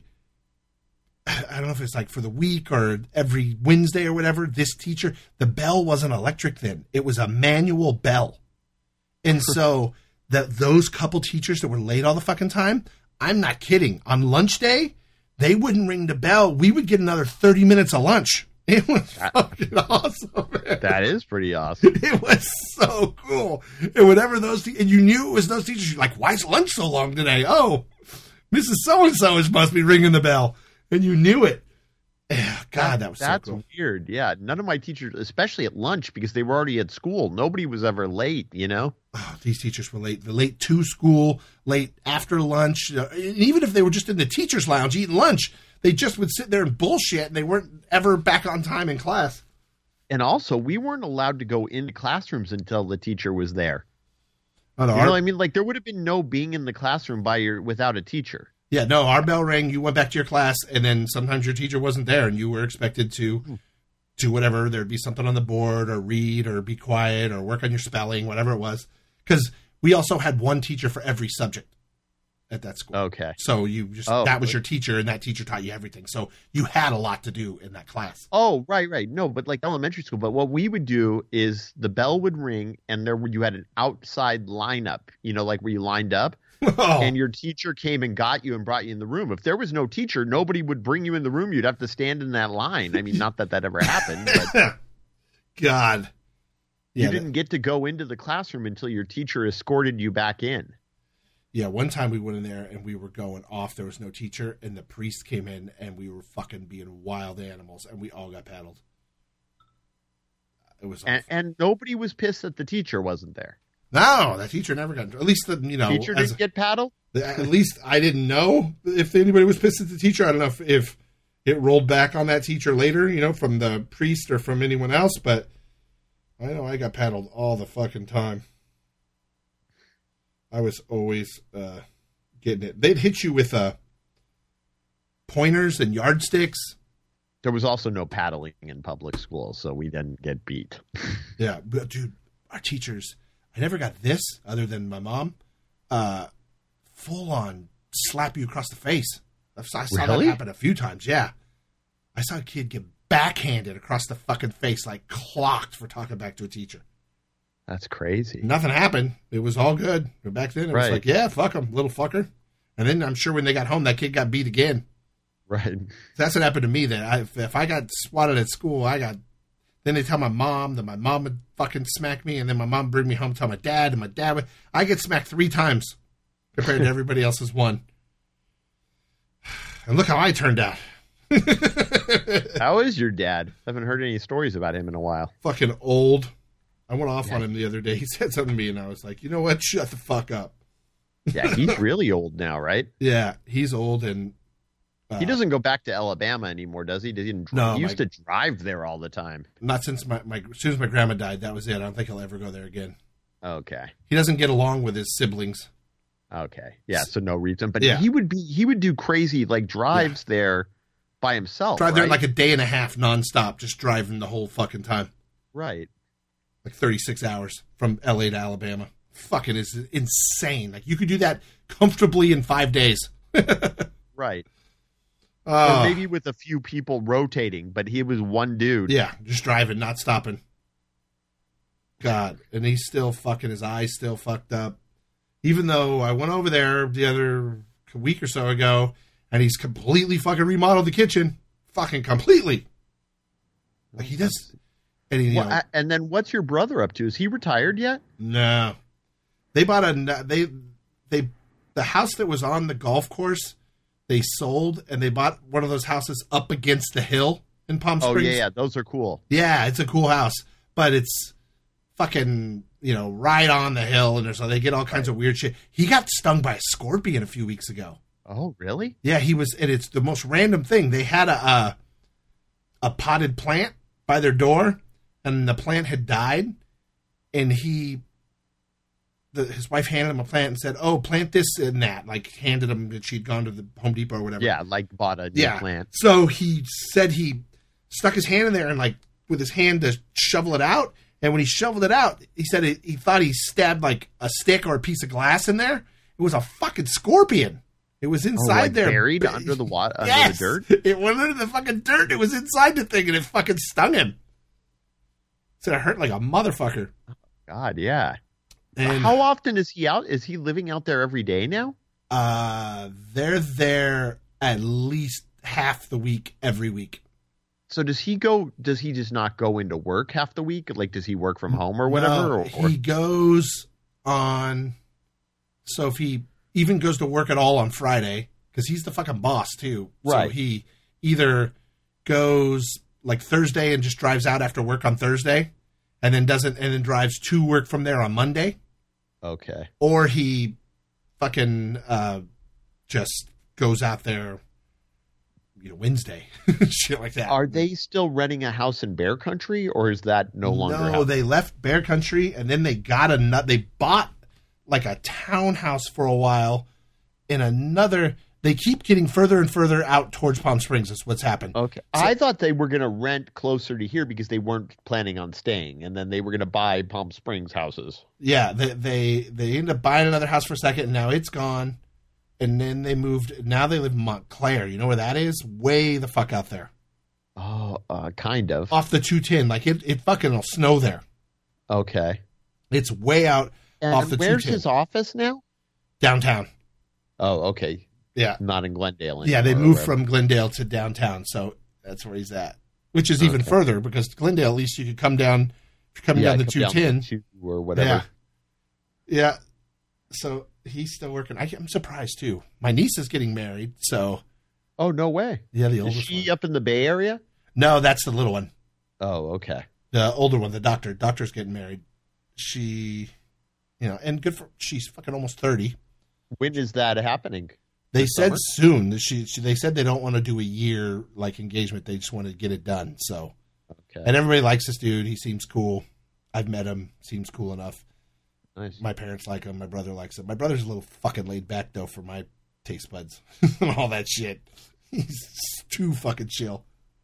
I don't know if it's like for the week or every Wednesday or whatever, this teacher, the bell wasn't electric then. It was a manual bell. And so that those couple teachers that were late all the fucking time, I'm not kidding. On lunch day, they wouldn't ring the bell. We would get another thirty minutes of lunch. It was fucking awesome, man. That is pretty awesome. It was so cool. And whenever those, te- and you knew it was those teachers, you're like, why is lunch so long today? Oh, Missus So-and-so is must be ringing the bell. And you knew it. Eh, God, that was so That's cool. weird. Yeah, none of my teachers, especially at lunch, because they were already at school. Nobody was ever late. You know. Oh, these teachers were late. They're late to school, late after lunch. Uh, and even if they were just in the teacher's lounge eating lunch, they just would sit there and bullshit, and they weren't ever back on time in class. And also, we weren't allowed to go into classrooms until the teacher was there. Oh, no, You our- know what I mean? Like, there would have been no being in the classroom by your without a teacher. Yeah, no, our bell rang, you went back to your class, and then sometimes your teacher wasn't there, and you were expected to do whatever. There'd be something on the board, or read, or be quiet, or work on your spelling, whatever it was. Because we also had one teacher for every subject at that school. Okay. So you just, Oh, that was your teacher, and that teacher taught you everything. So you had a lot to do in that class. Oh, right, right. No, but like elementary school. But what we would do is the bell would ring, and there would, you had an outside lineup. You know, like where you lined up. Oh. and your teacher came and got you and brought you in the room. If there was no teacher, nobody would bring you in the room. You'd have to stand in that line. I mean, not that that ever happened, but God. you Yeah, didn't that- get to go into the classroom until your teacher escorted you back in. Yeah, one time we went in there and we were going off. There was no teacher, and the priest came in, and we were fucking being wild animals, and we all got paddled. It was And, awful. and nobody was pissed that the teacher wasn't there. No, that teacher never got. At least the you know, Teacher as- didn't get paddled? at least I didn't know if anybody was pissed at the teacher. I don't know if, if it rolled back on that teacher later, you know, from the priest or from anyone else, but I know I got paddled all the fucking time. I was always uh, getting it. They'd hit you with uh, pointers and yardsticks. There was also no paddling in public school, so we didn't get beat. Yeah, but dude, our teachers, I never got this other than my mom, uh, full on slap you across the face. I saw, I saw Really? that happen a few times, yeah. I saw a kid get backhanded across the fucking face, like clocked for talking back to a teacher. That's crazy. Nothing happened. It was all good. But back then, it was Right. like, yeah, fuck him, little fucker. And then I'm sure when they got home, that kid got beat again. Right. That's what happened to me. That I, if, if I got swatted at school, I got. Then they tell my mom, then my mom would fucking smack me, and then my mom would bring me home, tell my dad, and my dad would. I get smacked three times compared to everybody else's one. And look how I turned out. How is your dad? I haven't heard any stories about him in a while. Fucking old. I went off Yeah. on him the other day. He said something to me, and I was like, you know what? Shut the fuck up. Yeah, he's really old now, right? Yeah, he's old, and uh, He doesn't go back to Alabama anymore, does he? Does he, didn't, No, he used my- to drive there all the time. not since my, my as soon as my grandma died. That was it. I don't think he'll ever go there again. Okay. He doesn't get along with his siblings. Okay. Yeah, so no reason. But Yeah. he would be he would do crazy like drives there by himself. Drive there right? like a day and a half nonstop, just driving the whole fucking time. Right. Like thirty-six hours from L A to Alabama. Fucking is insane. Like you could do that comfortably in five days. Right. Oh, Or maybe with a few people rotating, but he was one dude. yeah, just driving, not stopping. God, and he's still fucking, his eyes still fucked up. Even though I went over there the other week or so ago, and he's completely fucking remodeled the kitchen. Fucking completely. Like he does. And he, you Well, know, I- and then what's your brother up to? Is he retired yet? no. They bought a, they, they, the house that was on the golf course, they sold, and they bought one of those houses up against the hill in Palm Oh Springs. yeah, yeah, those are cool. Yeah, it's a cool house, but it's fucking, you know, right on the hill, and so they get all kinds of weird shit. He got stung by a scorpion a few weeks ago. Oh really? Yeah, he was, and it's the most random thing. They had a a, a potted plant by their door, and the plant had died, and he, the, his wife handed him a plant and said, "Oh, plant this and that." Like handed him that she'd gone to the Home Depot or whatever. Yeah, like bought a new Yeah. plant. So he said he stuck his hand in there and like with his hand to shovel it out. And when he shoveled it out, he said he, he thought he stabbed like a stick or a piece of glass in there. It was a fucking scorpion. It was inside Oh, like there, buried under the water, under Yes! the dirt. It went under the fucking dirt. It was inside the thing, and it fucking stung him. So it hurt like a motherfucker. God, yeah. And How often is he out? Is he living out there every day now? uh, they're there at least half the week every week. So does he go? Does he just not go into work half the week? Like, does he work from home or whatever? No, or, or- he goes on. So if he even goes to work at all on Friday, because he's the fucking boss too. Right. So he either goes like Thursday and just drives out after work on Thursday, and then doesn't, and then drives to work from there on Monday, okay. or he fucking uh, just goes out there, you know, Wednesday, shit like that. Are they still renting a house in Bear Country, or is that no longer? No, how- they left Bear Country, and then they got a nut. They bought like a townhouse for a while in another. They keep getting further and further out towards Palm Springs. Is what's happened. Okay. So- I thought they were going to rent closer to here because they weren't planning on staying, and then they were going to buy Palm Springs houses. Yeah, they they they ended up buying another house for a second, and now it's gone. And then they moved. Now they live in Montclair. You know where that is? Way the fuck out there, Oh, uh, kind of. off the two ten. Like it, it fucking will snow there. Okay. It's way out And off the where's two ten. his office now? downtown. Oh, okay. Yeah. Not in Glendale anymore. Yeah, they moved from Glendale to downtown, so that's where he's at. Which is even okay. further, because Glendale, at least you could come down, if you're coming yeah, down the two ten. Two or whatever. Yeah. Yeah. So he's still working. I, I'm surprised, too. My niece is getting married, so. Oh, no way. Yeah, the oldest Is she one. up in the Bay Area? No, that's the little one. Oh, okay. The older one, the doctor. Doctor's getting married. She, you know, and good for, she's fucking almost thirty. When is that happening? They this said summer? soon. She, she, they said they don't want to do a year, like, engagement. They just want to get it done, so. Okay. And everybody likes this dude. He seems cool. I've met him. Seems cool enough. Nice. My parents like him. My brother likes him. My brother's a little fucking laid back, though, for my taste buds and all that shit. He's too fucking chill.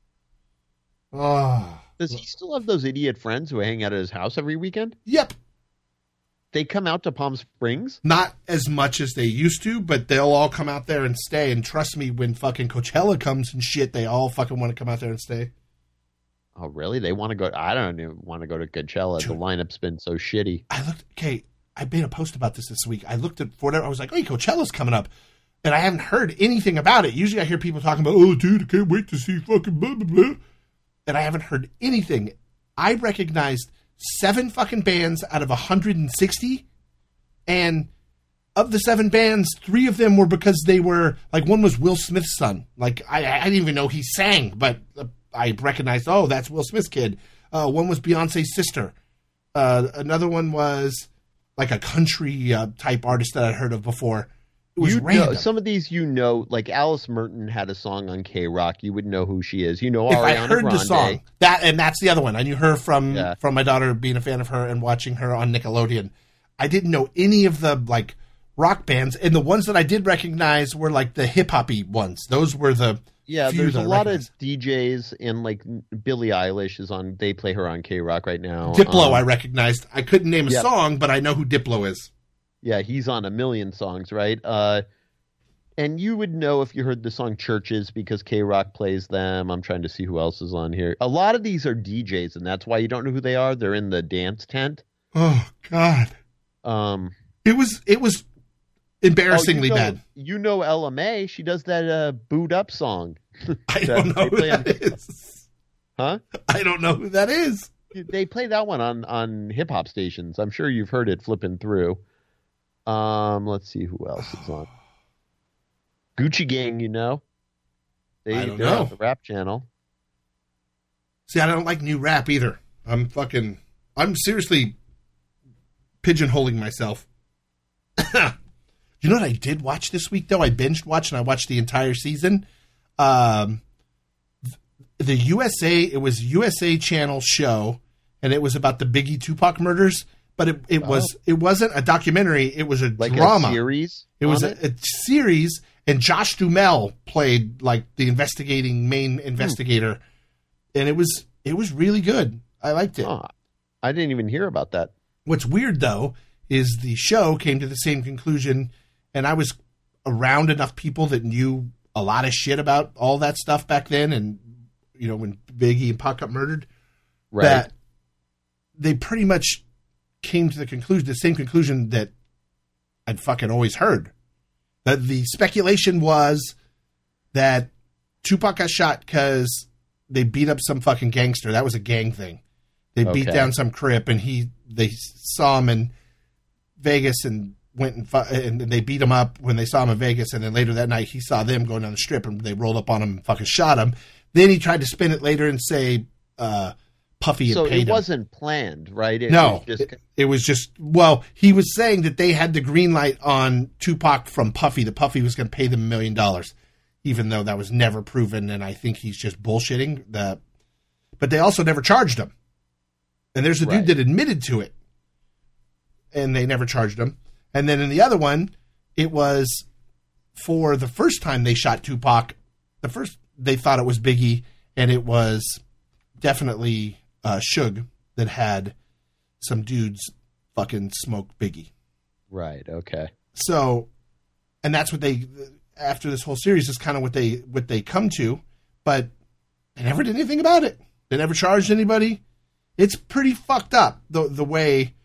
Oh. Does he still have those idiot friends who hang out at his house every weekend? Yep. They come out to Palm Springs? Not as much as they used to, but they'll all come out there and stay. And trust me, when fucking Coachella comes and shit, they all fucking want to come out there and stay. Oh, really? They want to go? I don't even want to go to Coachella. Dude, the lineup's been so shitty. I looked, okay, I made a post about this this week. I looked at, for whatever, I was like, hey, Coachella's coming up. And I haven't heard anything about it. Usually I hear people talking about, oh, dude, I can't wait to see fucking blah, blah, blah. And I haven't heard anything. I recognized seven fucking bands out of one hundred sixty. And of the seven bands, three of them were because they were, like, one was Will Smith's son. Like, I, I didn't even know he sang, but uh, I recognized, oh, that's Will Smith's kid. Uh, one was Beyonce's sister. Uh, another one was, like, a country uh, type artist that I'd heard of before. It was you random. Know, some of these you know, like Alice Merton had a song on K-Rock. You would know who she is. You know if Ariana I heard Grande. the song. That, and that's the other one. I knew her from, yeah. from my daughter being a fan of her and watching her on Nickelodeon. I didn't know any of the, like, rock bands. And the ones that I did recognize were, like, the hip-hoppy ones. Those were the Yeah, few there's that a I lot recognized. of D Js, and, like, Billie Eilish is on, they play her on K-Rock right now. Diplo um, I recognized. I couldn't name a yeah. song, but I know who Diplo is. Yeah, he's on a million songs, right? Uh, and you would know if you heard the song Churches because K-Rock plays them. I'm trying to see who else is on here. A lot of these are D Js, and that's why you don't know who they are. They're in the dance tent. Oh, God. Um, It was it was embarrassingly oh, you know, bad. You know Ella May. She does that uh, Boot Up song. I don't know who that on... is. Huh? I don't know who that is. They play that one on, on hip-hop stations. I'm sure you've heard it flipping through. Um, let's see who else is on. Gucci Gang, you know? They, I don't they're know. on the rap channel. See, I don't like new rap either. I'm fucking... I'm seriously pigeonholing myself. You know what I did watch this week, though? I binged watched, and I watched the entire season. Um, the U S A, it was U S A Channel show, and it was about the Biggie Tupac murders. But it, it was Oh. it wasn't a documentary. It was a Like drama. a series? It was on a, a series, and Josh Duhamel played like the investigating main investigator, and it was it was really good. I liked it. Oh, I didn't even hear about that. What's weird though is the show came to the same conclusion, and I was around enough people that knew a lot of shit about all that stuff back then, and you know when Biggie and Pac got murdered, Right. that they pretty much came to the conclusion, the same conclusion that I'd fucking always heard. That the speculation was that Tupac got shot because they beat up some fucking gangster. That was a gang thing. They beat Okay. down some Crip, and he they saw him in Vegas and went and, fu- and they beat him up when they saw him in Vegas. And then later that night, he saw them going down the strip, and they rolled up on him and fucking shot him. Then he tried to spin it later and say uh, Puffy had So paid it him. wasn't planned, right? It No, was just it, it was just, well, he was saying that they had the green light on Tupac from Puffy, that Puffy was going to pay them a million dollars, even though that was never proven, and I think he's just bullshitting. The, but they also never charged him. And there's a Right. dude that admitted to it, and they never charged him. And then in the other one, it was for the first time they shot Tupac, the first, they thought it was Biggie, and it was definitely uh, Suge that had some dudes fucking smoke Biggie. right. Okay. So, and that's what they, after this whole series, is kind of what they what they come to, but they never did anything about it. They never charged anybody. It's pretty fucked up the the way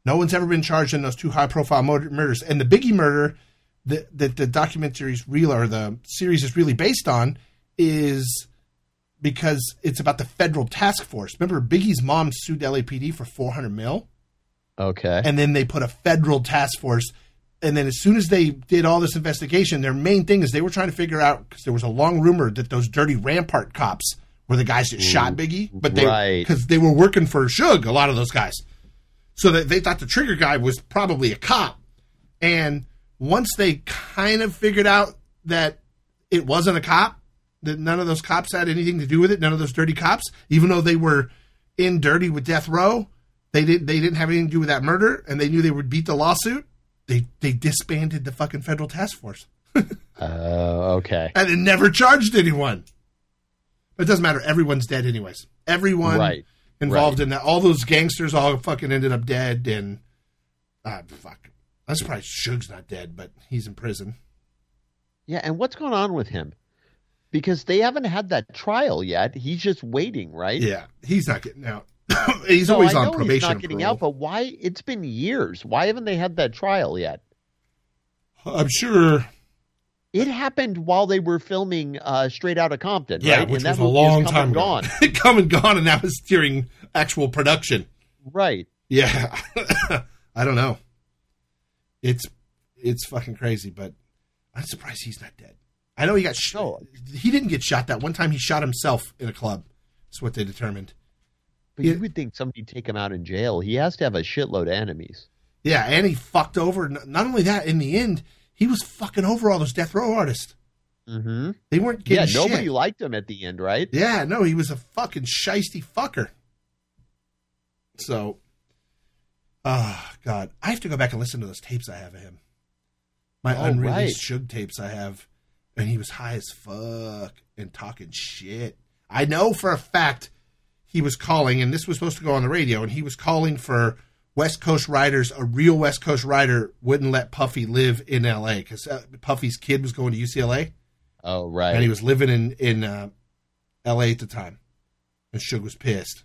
No one's ever been charged in those two high-profile murders. And the Biggie murder that the, the documentary's real, or the series is really based on, is because it's about the federal task force. Remember, Biggie's mom sued L A P D for four hundred mil? Okay. And then they put a federal task force. And then as soon as they did all this investigation, their main thing is they were trying to figure out, because there was a long rumor that those dirty Rampart cops were the guys that Ooh, shot Biggie. But they, because right. they were working for Suge, a lot of those guys. So that they thought the trigger guy was probably a cop. And once they kind of figured out that it wasn't a cop, that none of those cops had anything to do with it, none of those dirty cops, even though they were in dirty with death row, they didn't they didn't have anything to do with that murder, and they knew they would beat the lawsuit. They they disbanded the fucking federal task force. Oh, uh, okay. And it never charged anyone. But it doesn't matter. Everyone's dead anyways. Everyone right. involved right. in that. All those gangsters all fucking ended up dead. And, uh, fuck. I'm surprised Suge's not dead, but he's in prison. Yeah, and what's going on with him? Because they haven't had that trial yet. He's just waiting, right? Yeah, he's not getting out. he's no, always I on know probation. He's not getting out, but why? It's been years. Why haven't they had that trial yet? I'm sure it happened while they were filming uh, Straight Outta Compton. Yeah, right? which and was that a long come time and ago. Gone. come and gone, and that was during actual production. Right. Yeah. I don't know. It's it's fucking crazy, but I'm surprised he's not dead. I know he got shot. No. He didn't get shot that one time. He shot himself in a club. That's what they determined. But yeah. you would think somebody'd take him out in jail. He has to have a shitload of enemies. Yeah, and he fucked over. Not only that, in the end, he was fucking over all those death row artists. Mm-hmm. They weren't getting Yeah, nobody shit. liked him at the end, right? Yeah, no, he was a fucking shisty fucker. So, oh, God. I have to go back and listen to those tapes I have of him. My oh, unreleased right. Suge tapes I have. And he was high as fuck and talking shit. I know for a fact he was calling, and this was supposed to go on the radio, and he was calling for West Coast writers. A real West Coast writer wouldn't let Puffy live in L A because uh, Puffy's kid was going to U C L A. Oh, right. And he was living in, in uh, L A at the time. And Suge was pissed.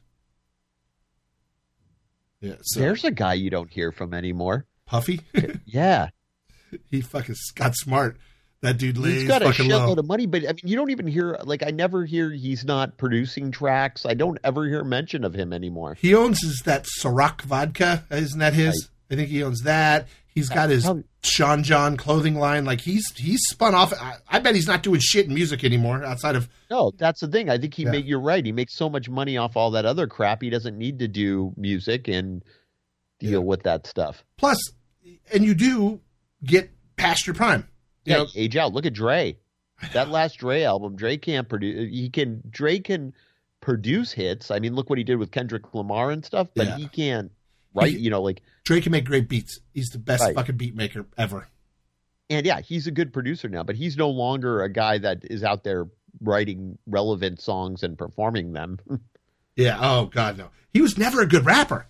Yeah, so. There's a guy you don't hear from anymore. Puffy? Yeah. He fucking got smart. That dude lays He's got a fucking shitload low. of money, but I mean, you don't even hear, like, I never hear he's not producing tracks. I don't ever hear mention of him anymore. He owns his, that Ciroc vodka. Isn't that his? Right. I think he owns that. He's got his Probably. Sean John clothing line. Like, he's he's spun off. I, I bet he's not doing shit in music anymore outside of. No, that's the thing. I think he yeah. make, you're right. He makes so much money off all that other crap. He doesn't need to do music and deal yeah. with that stuff. Plus, and you do get past your prime. You yeah, know, age out. Look at Dre. That last Dre album, Dre can't produce. He can. Dre can produce hits. I mean, look what he did with Kendrick Lamar and stuff. But yeah. he can't. Right? He, you know, like Dre can make great beats. He's the best right. fucking beat maker ever. And yeah, he's a good producer now. But he's no longer a guy that is out there writing relevant songs and performing them. yeah. Oh God, no. He was never a good rapper.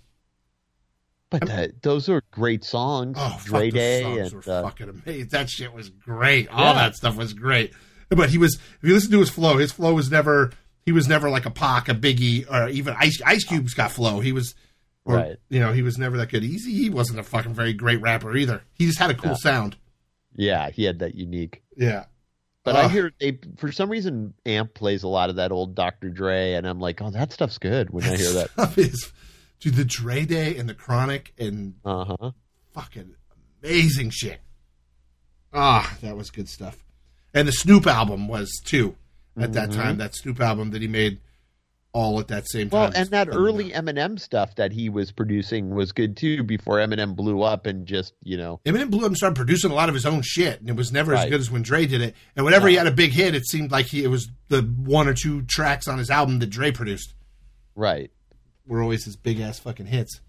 But the, those are great songs. Oh, Dre fuck, Day those songs and were uh, fucking amazing. That shit was great. Yeah. All that stuff was great. But he was, if you listen to his flow, his flow was never. He was never like a Pac, a Biggie, or even Ice Ice Cube's got flow. He was, or, right. you know, he was never that good. Easy, he wasn't a fucking very great rapper either. He just had a cool yeah. sound. Yeah, he had that unique. Yeah. But uh, I hear they, for some reason, Amp plays a lot of that old Doctor Dre, and I'm like, oh, that stuff's good when I hear that. Stuff is, dude, the Dre Day and the Chronic and uh-huh. fucking amazing shit. Ah, that was good stuff. And the Snoop album was too at that mm-hmm. time. That Snoop album that he made all at that same time. Well, and that early Eminem stuff that he was producing was good too. Before Eminem blew up and just you know, Eminem blew up and started producing a lot of his own shit, and it was never right. as good as when Dre did it. And whenever no. he had a big hit, it seemed like he it was the one or two tracks on his album that Dre produced. Right. Were always his big ass fucking hits.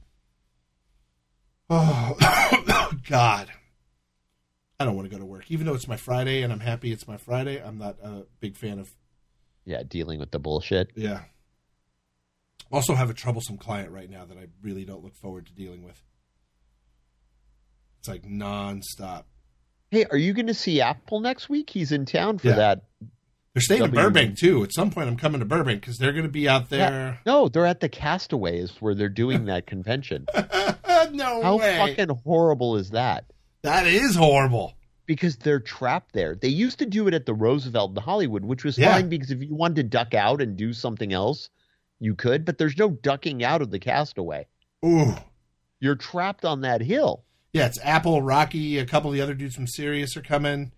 Oh God. I don't want to go to work. Even though it's my Friday and I'm happy it's my Friday, I'm not a big fan of yeah, dealing with the bullshit. Yeah. Also have a troublesome client right now that I really don't look forward to dealing with. It's like nonstop. Hey, are you going to see Apple next week? He's in town for yeah. that. They're staying W- in Burbank, too. At some point, I'm coming to Burbank because they're going to be out there. Yeah. No, they're at the Castaways where they're doing that convention. No How way. fucking horrible is that? That is horrible. Because they're trapped there. They used to do it at the Roosevelt in Hollywood, which was Yeah. fine because if you wanted to duck out and do something else, you could. But there's no ducking out of the Castaway. Ooh. You're trapped on that hill. Yeah, it's Apple, Rocky, a couple of the other dudes from Sirius are coming.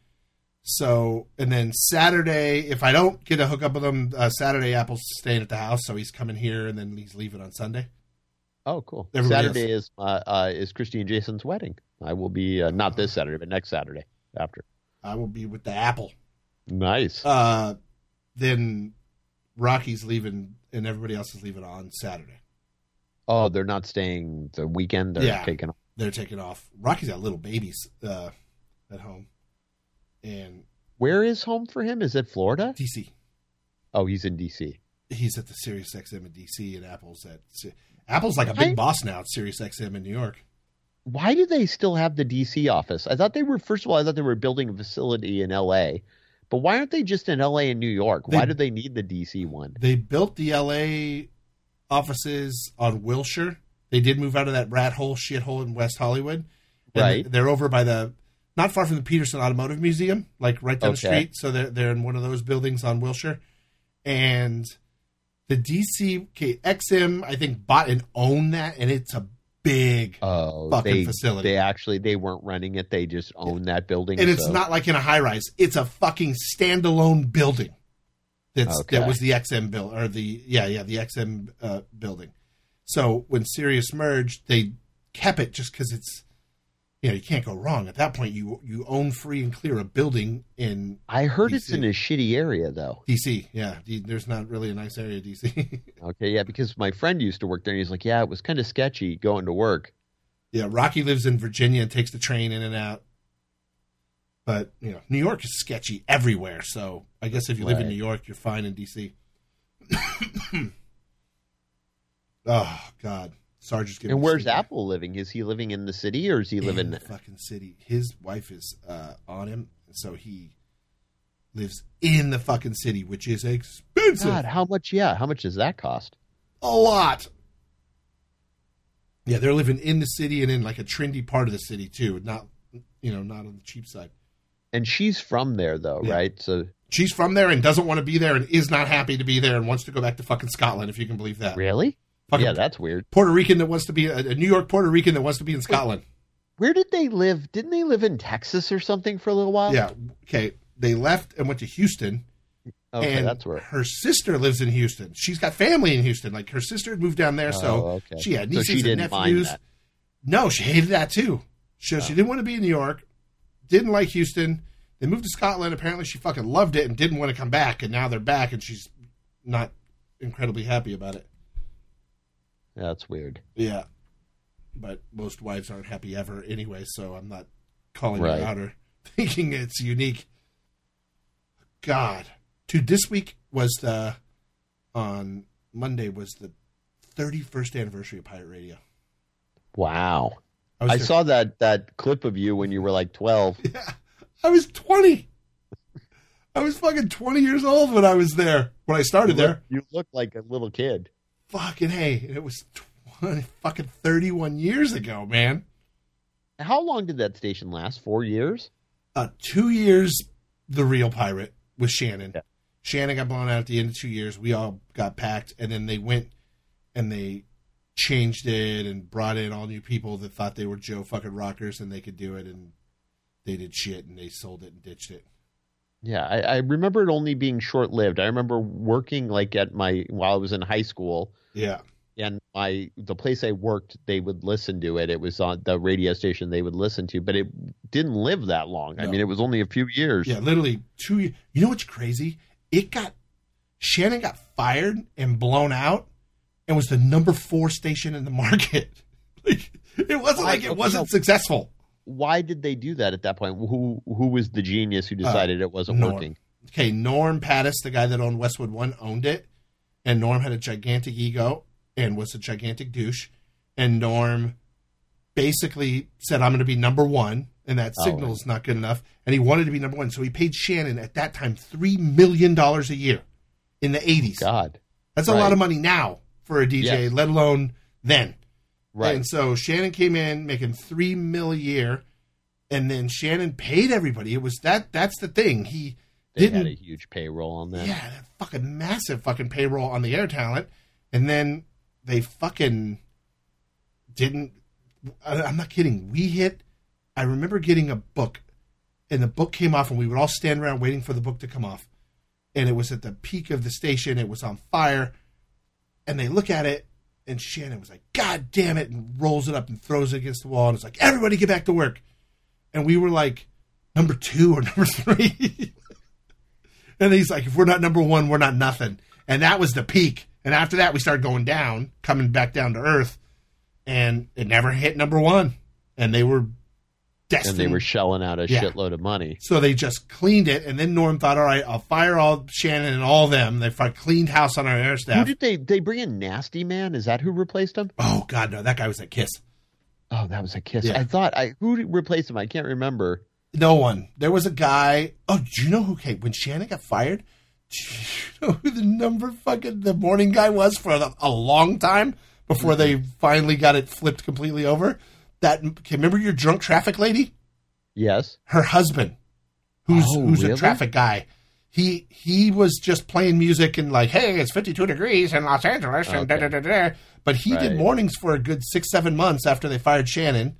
So, and then Saturday, if I don't get a hookup with him, uh, Saturday Apple's staying at the house, so he's coming here, and then he's leaving on Sunday. Oh, cool. Everybody Saturday is uh, uh, is Christy and Jason's wedding. I will be, uh, not this Saturday, but next Saturday after. I will be with the Apple. Nice. Uh, then Rocky's leaving, and everybody else is leaving on Saturday. Oh, they're not staying the weekend? They're Yeah. taking off. They're taking off. Rocky's got little babies uh, at home. And Where is home for him? Is it Florida? D C. Oh, he's in D C. He's at the Sirius X M in D C, and Apple's at Apple's like a big I- boss now at Sirius X M in New York. Why do they still have the D C office? I thought they were, first of all, I thought they were building a facility in L A, but why aren't they just in L A and New York? They- why do they need the D C one? They built the L A offices on Wilshire. They did move out of that rat hole, shithole in West Hollywood. And Right. They're over by the, not far from the Peterson Automotive Museum, like right down the Okay. street. So they're, they're in one of those buildings on Wilshire. And the D C, okay, X M, I think, bought and owned that, and it's a big, Oh, fucking they, facility. They actually, they weren't running it. They just own that building. and it's so- not like in a high rise. It's a fucking standalone building. That's Okay. that was the X M bill or the yeah yeah the X M uh, building. So when Sirius merged, they kept it just because it's you know you can't go wrong at that point. You you own free and clear a building in I heard D it's C. in a shitty area, though. D C. Yeah, D, there's not really a nice area, D C. Okay, yeah, because my friend used to work there, and he's like, yeah, it was kind of sketchy going to work. Yeah, Rocky lives in Virginia and takes the train in and out. But you know, New York is sketchy everywhere. So I guess if you live in Right. New York, you're fine in D C. Oh God, Sarge is giving. And me where's sleep. Apple living? Is he living in the city, or is he In living? the fucking city? His wife is uh, on him, so he lives in the fucking city, which is expensive. God, how much? Yeah, how much does that cost? A lot. Yeah, they're living in the city and in like a trendy part of the city too. Not, you know, not on the cheap side. And she's from there, though, Yeah. right? So She's from there and doesn't want to be there and is not happy to be there and wants to go back to fucking Scotland, if you can believe that. really, Fucking yeah, that's weird. Puerto Rican that wants to be a, a New York Puerto Rican that wants to be in Scotland. Where did they live? Didn't they live in Texas or something for a little while? Yeah. Okay. They left and went to Houston. Okay, and that's where. her sister lives in Houston. She's got family in Houston. Like her sister had moved down there, so Oh, okay. she had So nieces she and didn't mind nephews. that. No, she hated that too. So Oh. she didn't want to be in New York. Didn't like Houston. They moved to Scotland. Apparently, she fucking loved it and didn't want to come back. And now they're back, and she's not incredibly happy about it. That's weird. Yeah, but most wives aren't happy ever anyway. So I'm not calling Right. her out or thinking it's unique. God, dude, this week was the on Monday was the thirty-first anniversary of Pirate Radio. Wow. was I there- saw that that clip of you when you were like twelve. Yeah, I was twenty. I was fucking twenty years old when I was there. When I started You look, there. you look like a little kid. Fucking hey, it was twenty, fucking thirty-one years ago, man. How long did that station last? Four years? Uh, two years, the real pirate with Shannon. Yeah. Shannon got blown out at the end of two years. We all got packed, and then they went and they changed it and brought in all new people that thought they were Joe fucking rockers and they could do it, and they did shit and they sold it and ditched it. Yeah, I, I remember it only being short lived. I remember working like at my while I was in high school, Yeah. and my the place I worked, they would listen to it. It was on the radio station they would listen to, but it didn't live that long. I No. mean, it was only a few years. Yeah, literally two years. You know what's crazy? It got, Shannon got fired and blown out and was the number four station in the market. Like, it wasn't Why- like it okay, wasn't no. successful. Why did they do that at that point? Who who was the genius who decided it wasn't Norm. working? Okay, Norm Pattis, the guy that owned Westwood One, owned it. And Norm had a gigantic ego and was a gigantic douche. And Norm basically said, I'm going to be number one. And that Oh, signal is not good enough. And he wanted to be number one. So he paid Shannon at that time three million dollars a year in the eighties. God. That's a Right. lot of money now for a D J, Yes. let alone then. Right. And so Shannon came in making three mil a year, and then Shannon paid everybody. It was that. That's the thing. He They didn't. had a huge payroll on that. Yeah, that fucking massive fucking payroll on the air talent, and then they fucking didn't. I- I'm not kidding. We hit. I remember getting a book, and the book came off, and we would all stand around waiting for the book to come off. And it was at the peak of the station. It was on fire, and they look at it. And Shannon was like, God damn it, and rolls it up and throws it against the wall. And it's like, everybody get back to work. And we were like, number two or number three. And he's like, if we're not number one, we're not nothing. And that was the peak. And after that, we started going down, coming back down to earth. And it never hit number one. And they were destined. And they were shelling out a Yeah. shitload of money. So they just cleaned it. And then Norm thought, all right, I'll fire all Shannon and all them. They fi- cleaned house on our air Who staff. did they they bring in? Nasty Man? Is that who replaced him? Oh, God, no. That guy was at KISS. Oh, that was a Kiss. Yeah. I thought I who replaced him? I can't remember. No one. There was a guy. Oh, do you know who came when Shannon got fired? Do you know who the number fucking the morning guy was for a, a long time before they finally got it flipped completely over? That remember your drunk traffic lady? Yes. Her husband, who's Oh, who's really? a traffic guy. He he was just playing music and like, hey, it's fifty-two degrees in Los Angeles, and da Okay. da da da. But he did Right. mornings for a good six seven months after they fired Shannon,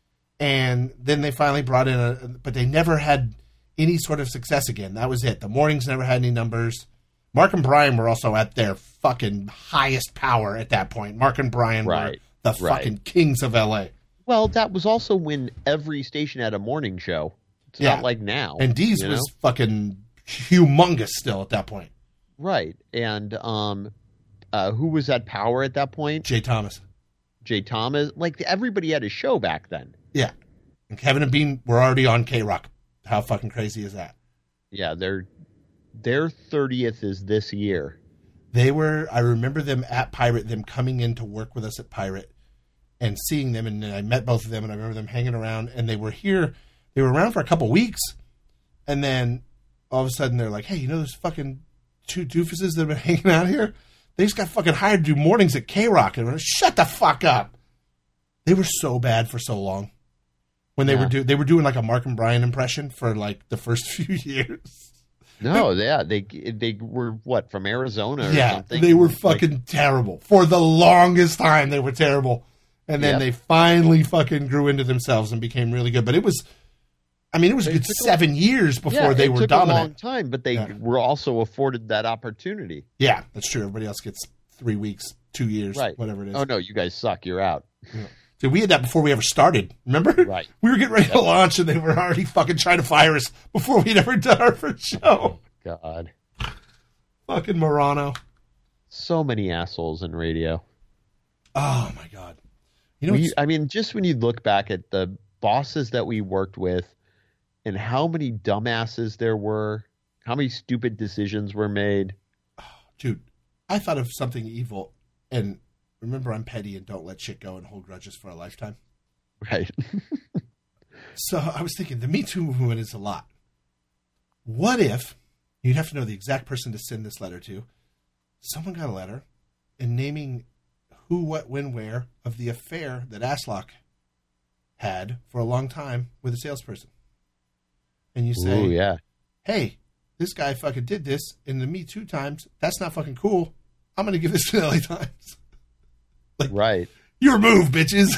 and then they finally brought in a. But they never had any sort of success again. That was it. The mornings never had any numbers. Mark and Brian were also at their fucking highest power at that point. Mark and Brian Right. were the Right. fucking kings of L A. Well, that was also when every station had a morning show. It's Yeah. not like now. And Dee's you was know? fucking humongous still at that point. Right. And um, uh, who was at power at that point? Jay Thomas. Jay Thomas. Like everybody had a show back then. Yeah. And Kevin and Bean were already on K-Rock. How fucking crazy is that? Yeah, their their thirtieth is this year. They were, I remember them at Pirate, them coming in to work with us at Pirate and seeing them. And I met both of them and I remember them hanging around and they were here. They were around for a couple weeks. And then all of a sudden they're like, hey, you know those fucking two doofuses that have been hanging out here? They just got fucking hired to do mornings at K-Rock. And we're like, shut the fuck up. They were so bad for so long. When they Yeah. were do, they were doing like a Mark and Brian impression for like the first few years. No, yeah, they they were what from Arizona or Yeah, something. they were Like, fucking terrible. For the longest time, they were terrible. And then Yep. they finally fucking grew into themselves and became really good. But it was, I mean, it was a They good took a- seven years before yeah, they it were took a long dominant. time, but they Yeah. were also afforded that opportunity. Yeah, that's true. Everybody else gets three weeks, two years, Right. whatever it is. Oh no, you guys suck. You're out. So we had that before we ever started. Remember? Right. We were getting ready to launch and they were already fucking trying to fire us before we'd ever done our first show. God, Fucking Morano. so many assholes in radio. Oh my God. You know, We, it's- I mean, just when you look back at the bosses that we worked with, and how many dumbasses there were, how many stupid decisions were made. dude, I thought of something evil, and remember, I'm petty and don't let shit go and hold grudges for a lifetime. Right. So I was thinking, the Me Too movement is a lot. What if you'd have to know the exact person to send this letter to? Someone got a letter and naming who, what, when, where of the affair that Aslock had for a long time with a salesperson, and you say, Ooh, yeah. hey, this guy fucking did this in the Me Too times. That's not fucking cool. I'm going to give this to the L A Times. Like, Right. your move, bitches.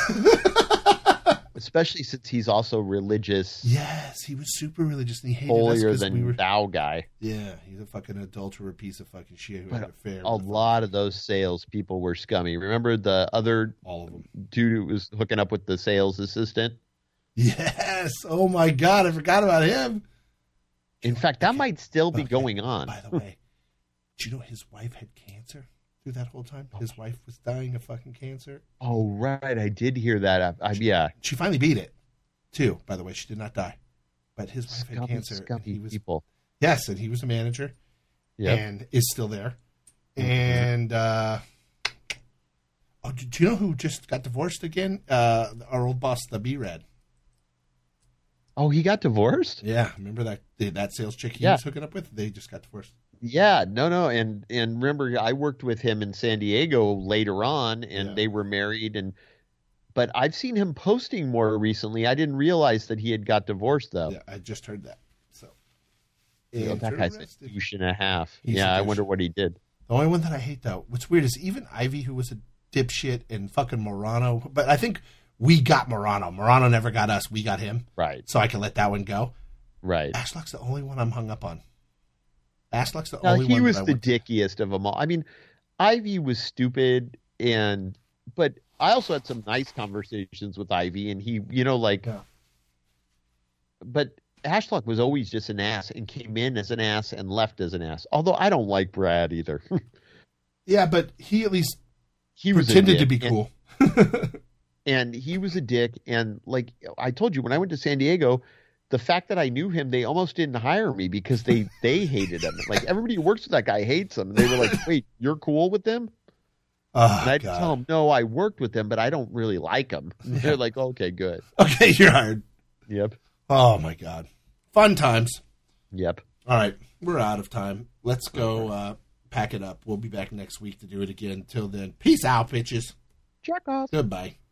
Especially since he's also religious, Yes, he was super religious and he hated us holier 'cause than we were. thou guy. Yeah, he's a fucking adulterer piece of fucking shit who But had an affair. A with lot of those sales people were scummy. Remember the other all of them. dude who was hooking up with the sales assistant? Yes. Oh my God, I forgot about him. In fact, that might still be Okay, going on. By the way, do you know his wife had cancer through that whole time? His wife was dying of fucking cancer. Oh, right. I did hear that. I, I, yeah. She finally beat it, too. By the way, she did not die, but his wife Scummy, had cancer. And scummy he was people. yes, and he was a manager. Yep. And is still there. Mm-hmm. And uh, oh, do, do you know who just got divorced again? Uh, our old boss, the B-Rad. Oh, he got divorced? Yeah, remember that that sales chick he Yeah. was hooking up with? They just got divorced. Yeah, no, no, and and remember, I worked with him in San Diego later on, and Yeah. they were married, and but I've seen him posting more recently. I didn't realize that he had got divorced, though. Yeah, I just heard that. So You know, that guy's a douche and a half. He's yeah, a I douche. wonder what he did. The only one that I hate, though, what's weird is even Ivy, who was a dipshit, and fucking Morano. But I think we got Morano. Morano never got us. We got him. Right. So I can let that one go. Right. Ashlock's the only one I'm hung up on. Ashlock's the Now, only he one was that I the went- dickiest of them all. I mean, Ivy was stupid, and but I also had some nice conversations with Ivy, and he, you know, like, Yeah. but Ashlock was always just an ass and came in as an ass and left as an ass. Although I don't like Brad either. Yeah, but he at least he was a pretended to dick, be and- cool. and he was a dick. And like I told you, when I went to San Diego, the fact that I knew him, they almost didn't hire me because they they hated him. Like everybody who works with that guy hates him. And they were like, "Wait, you're cool with them?" Oh, And I'd God. tell them, "No, I worked with them, but I don't really like them." They're like, "Okay, good." Okay, you're hired. Yep. Oh, my God. Fun times. Yep. All right, we're out of time. Let's go uh, pack it up. We'll be back next week to do it again. Till then, peace out, bitches. Check off. Goodbye.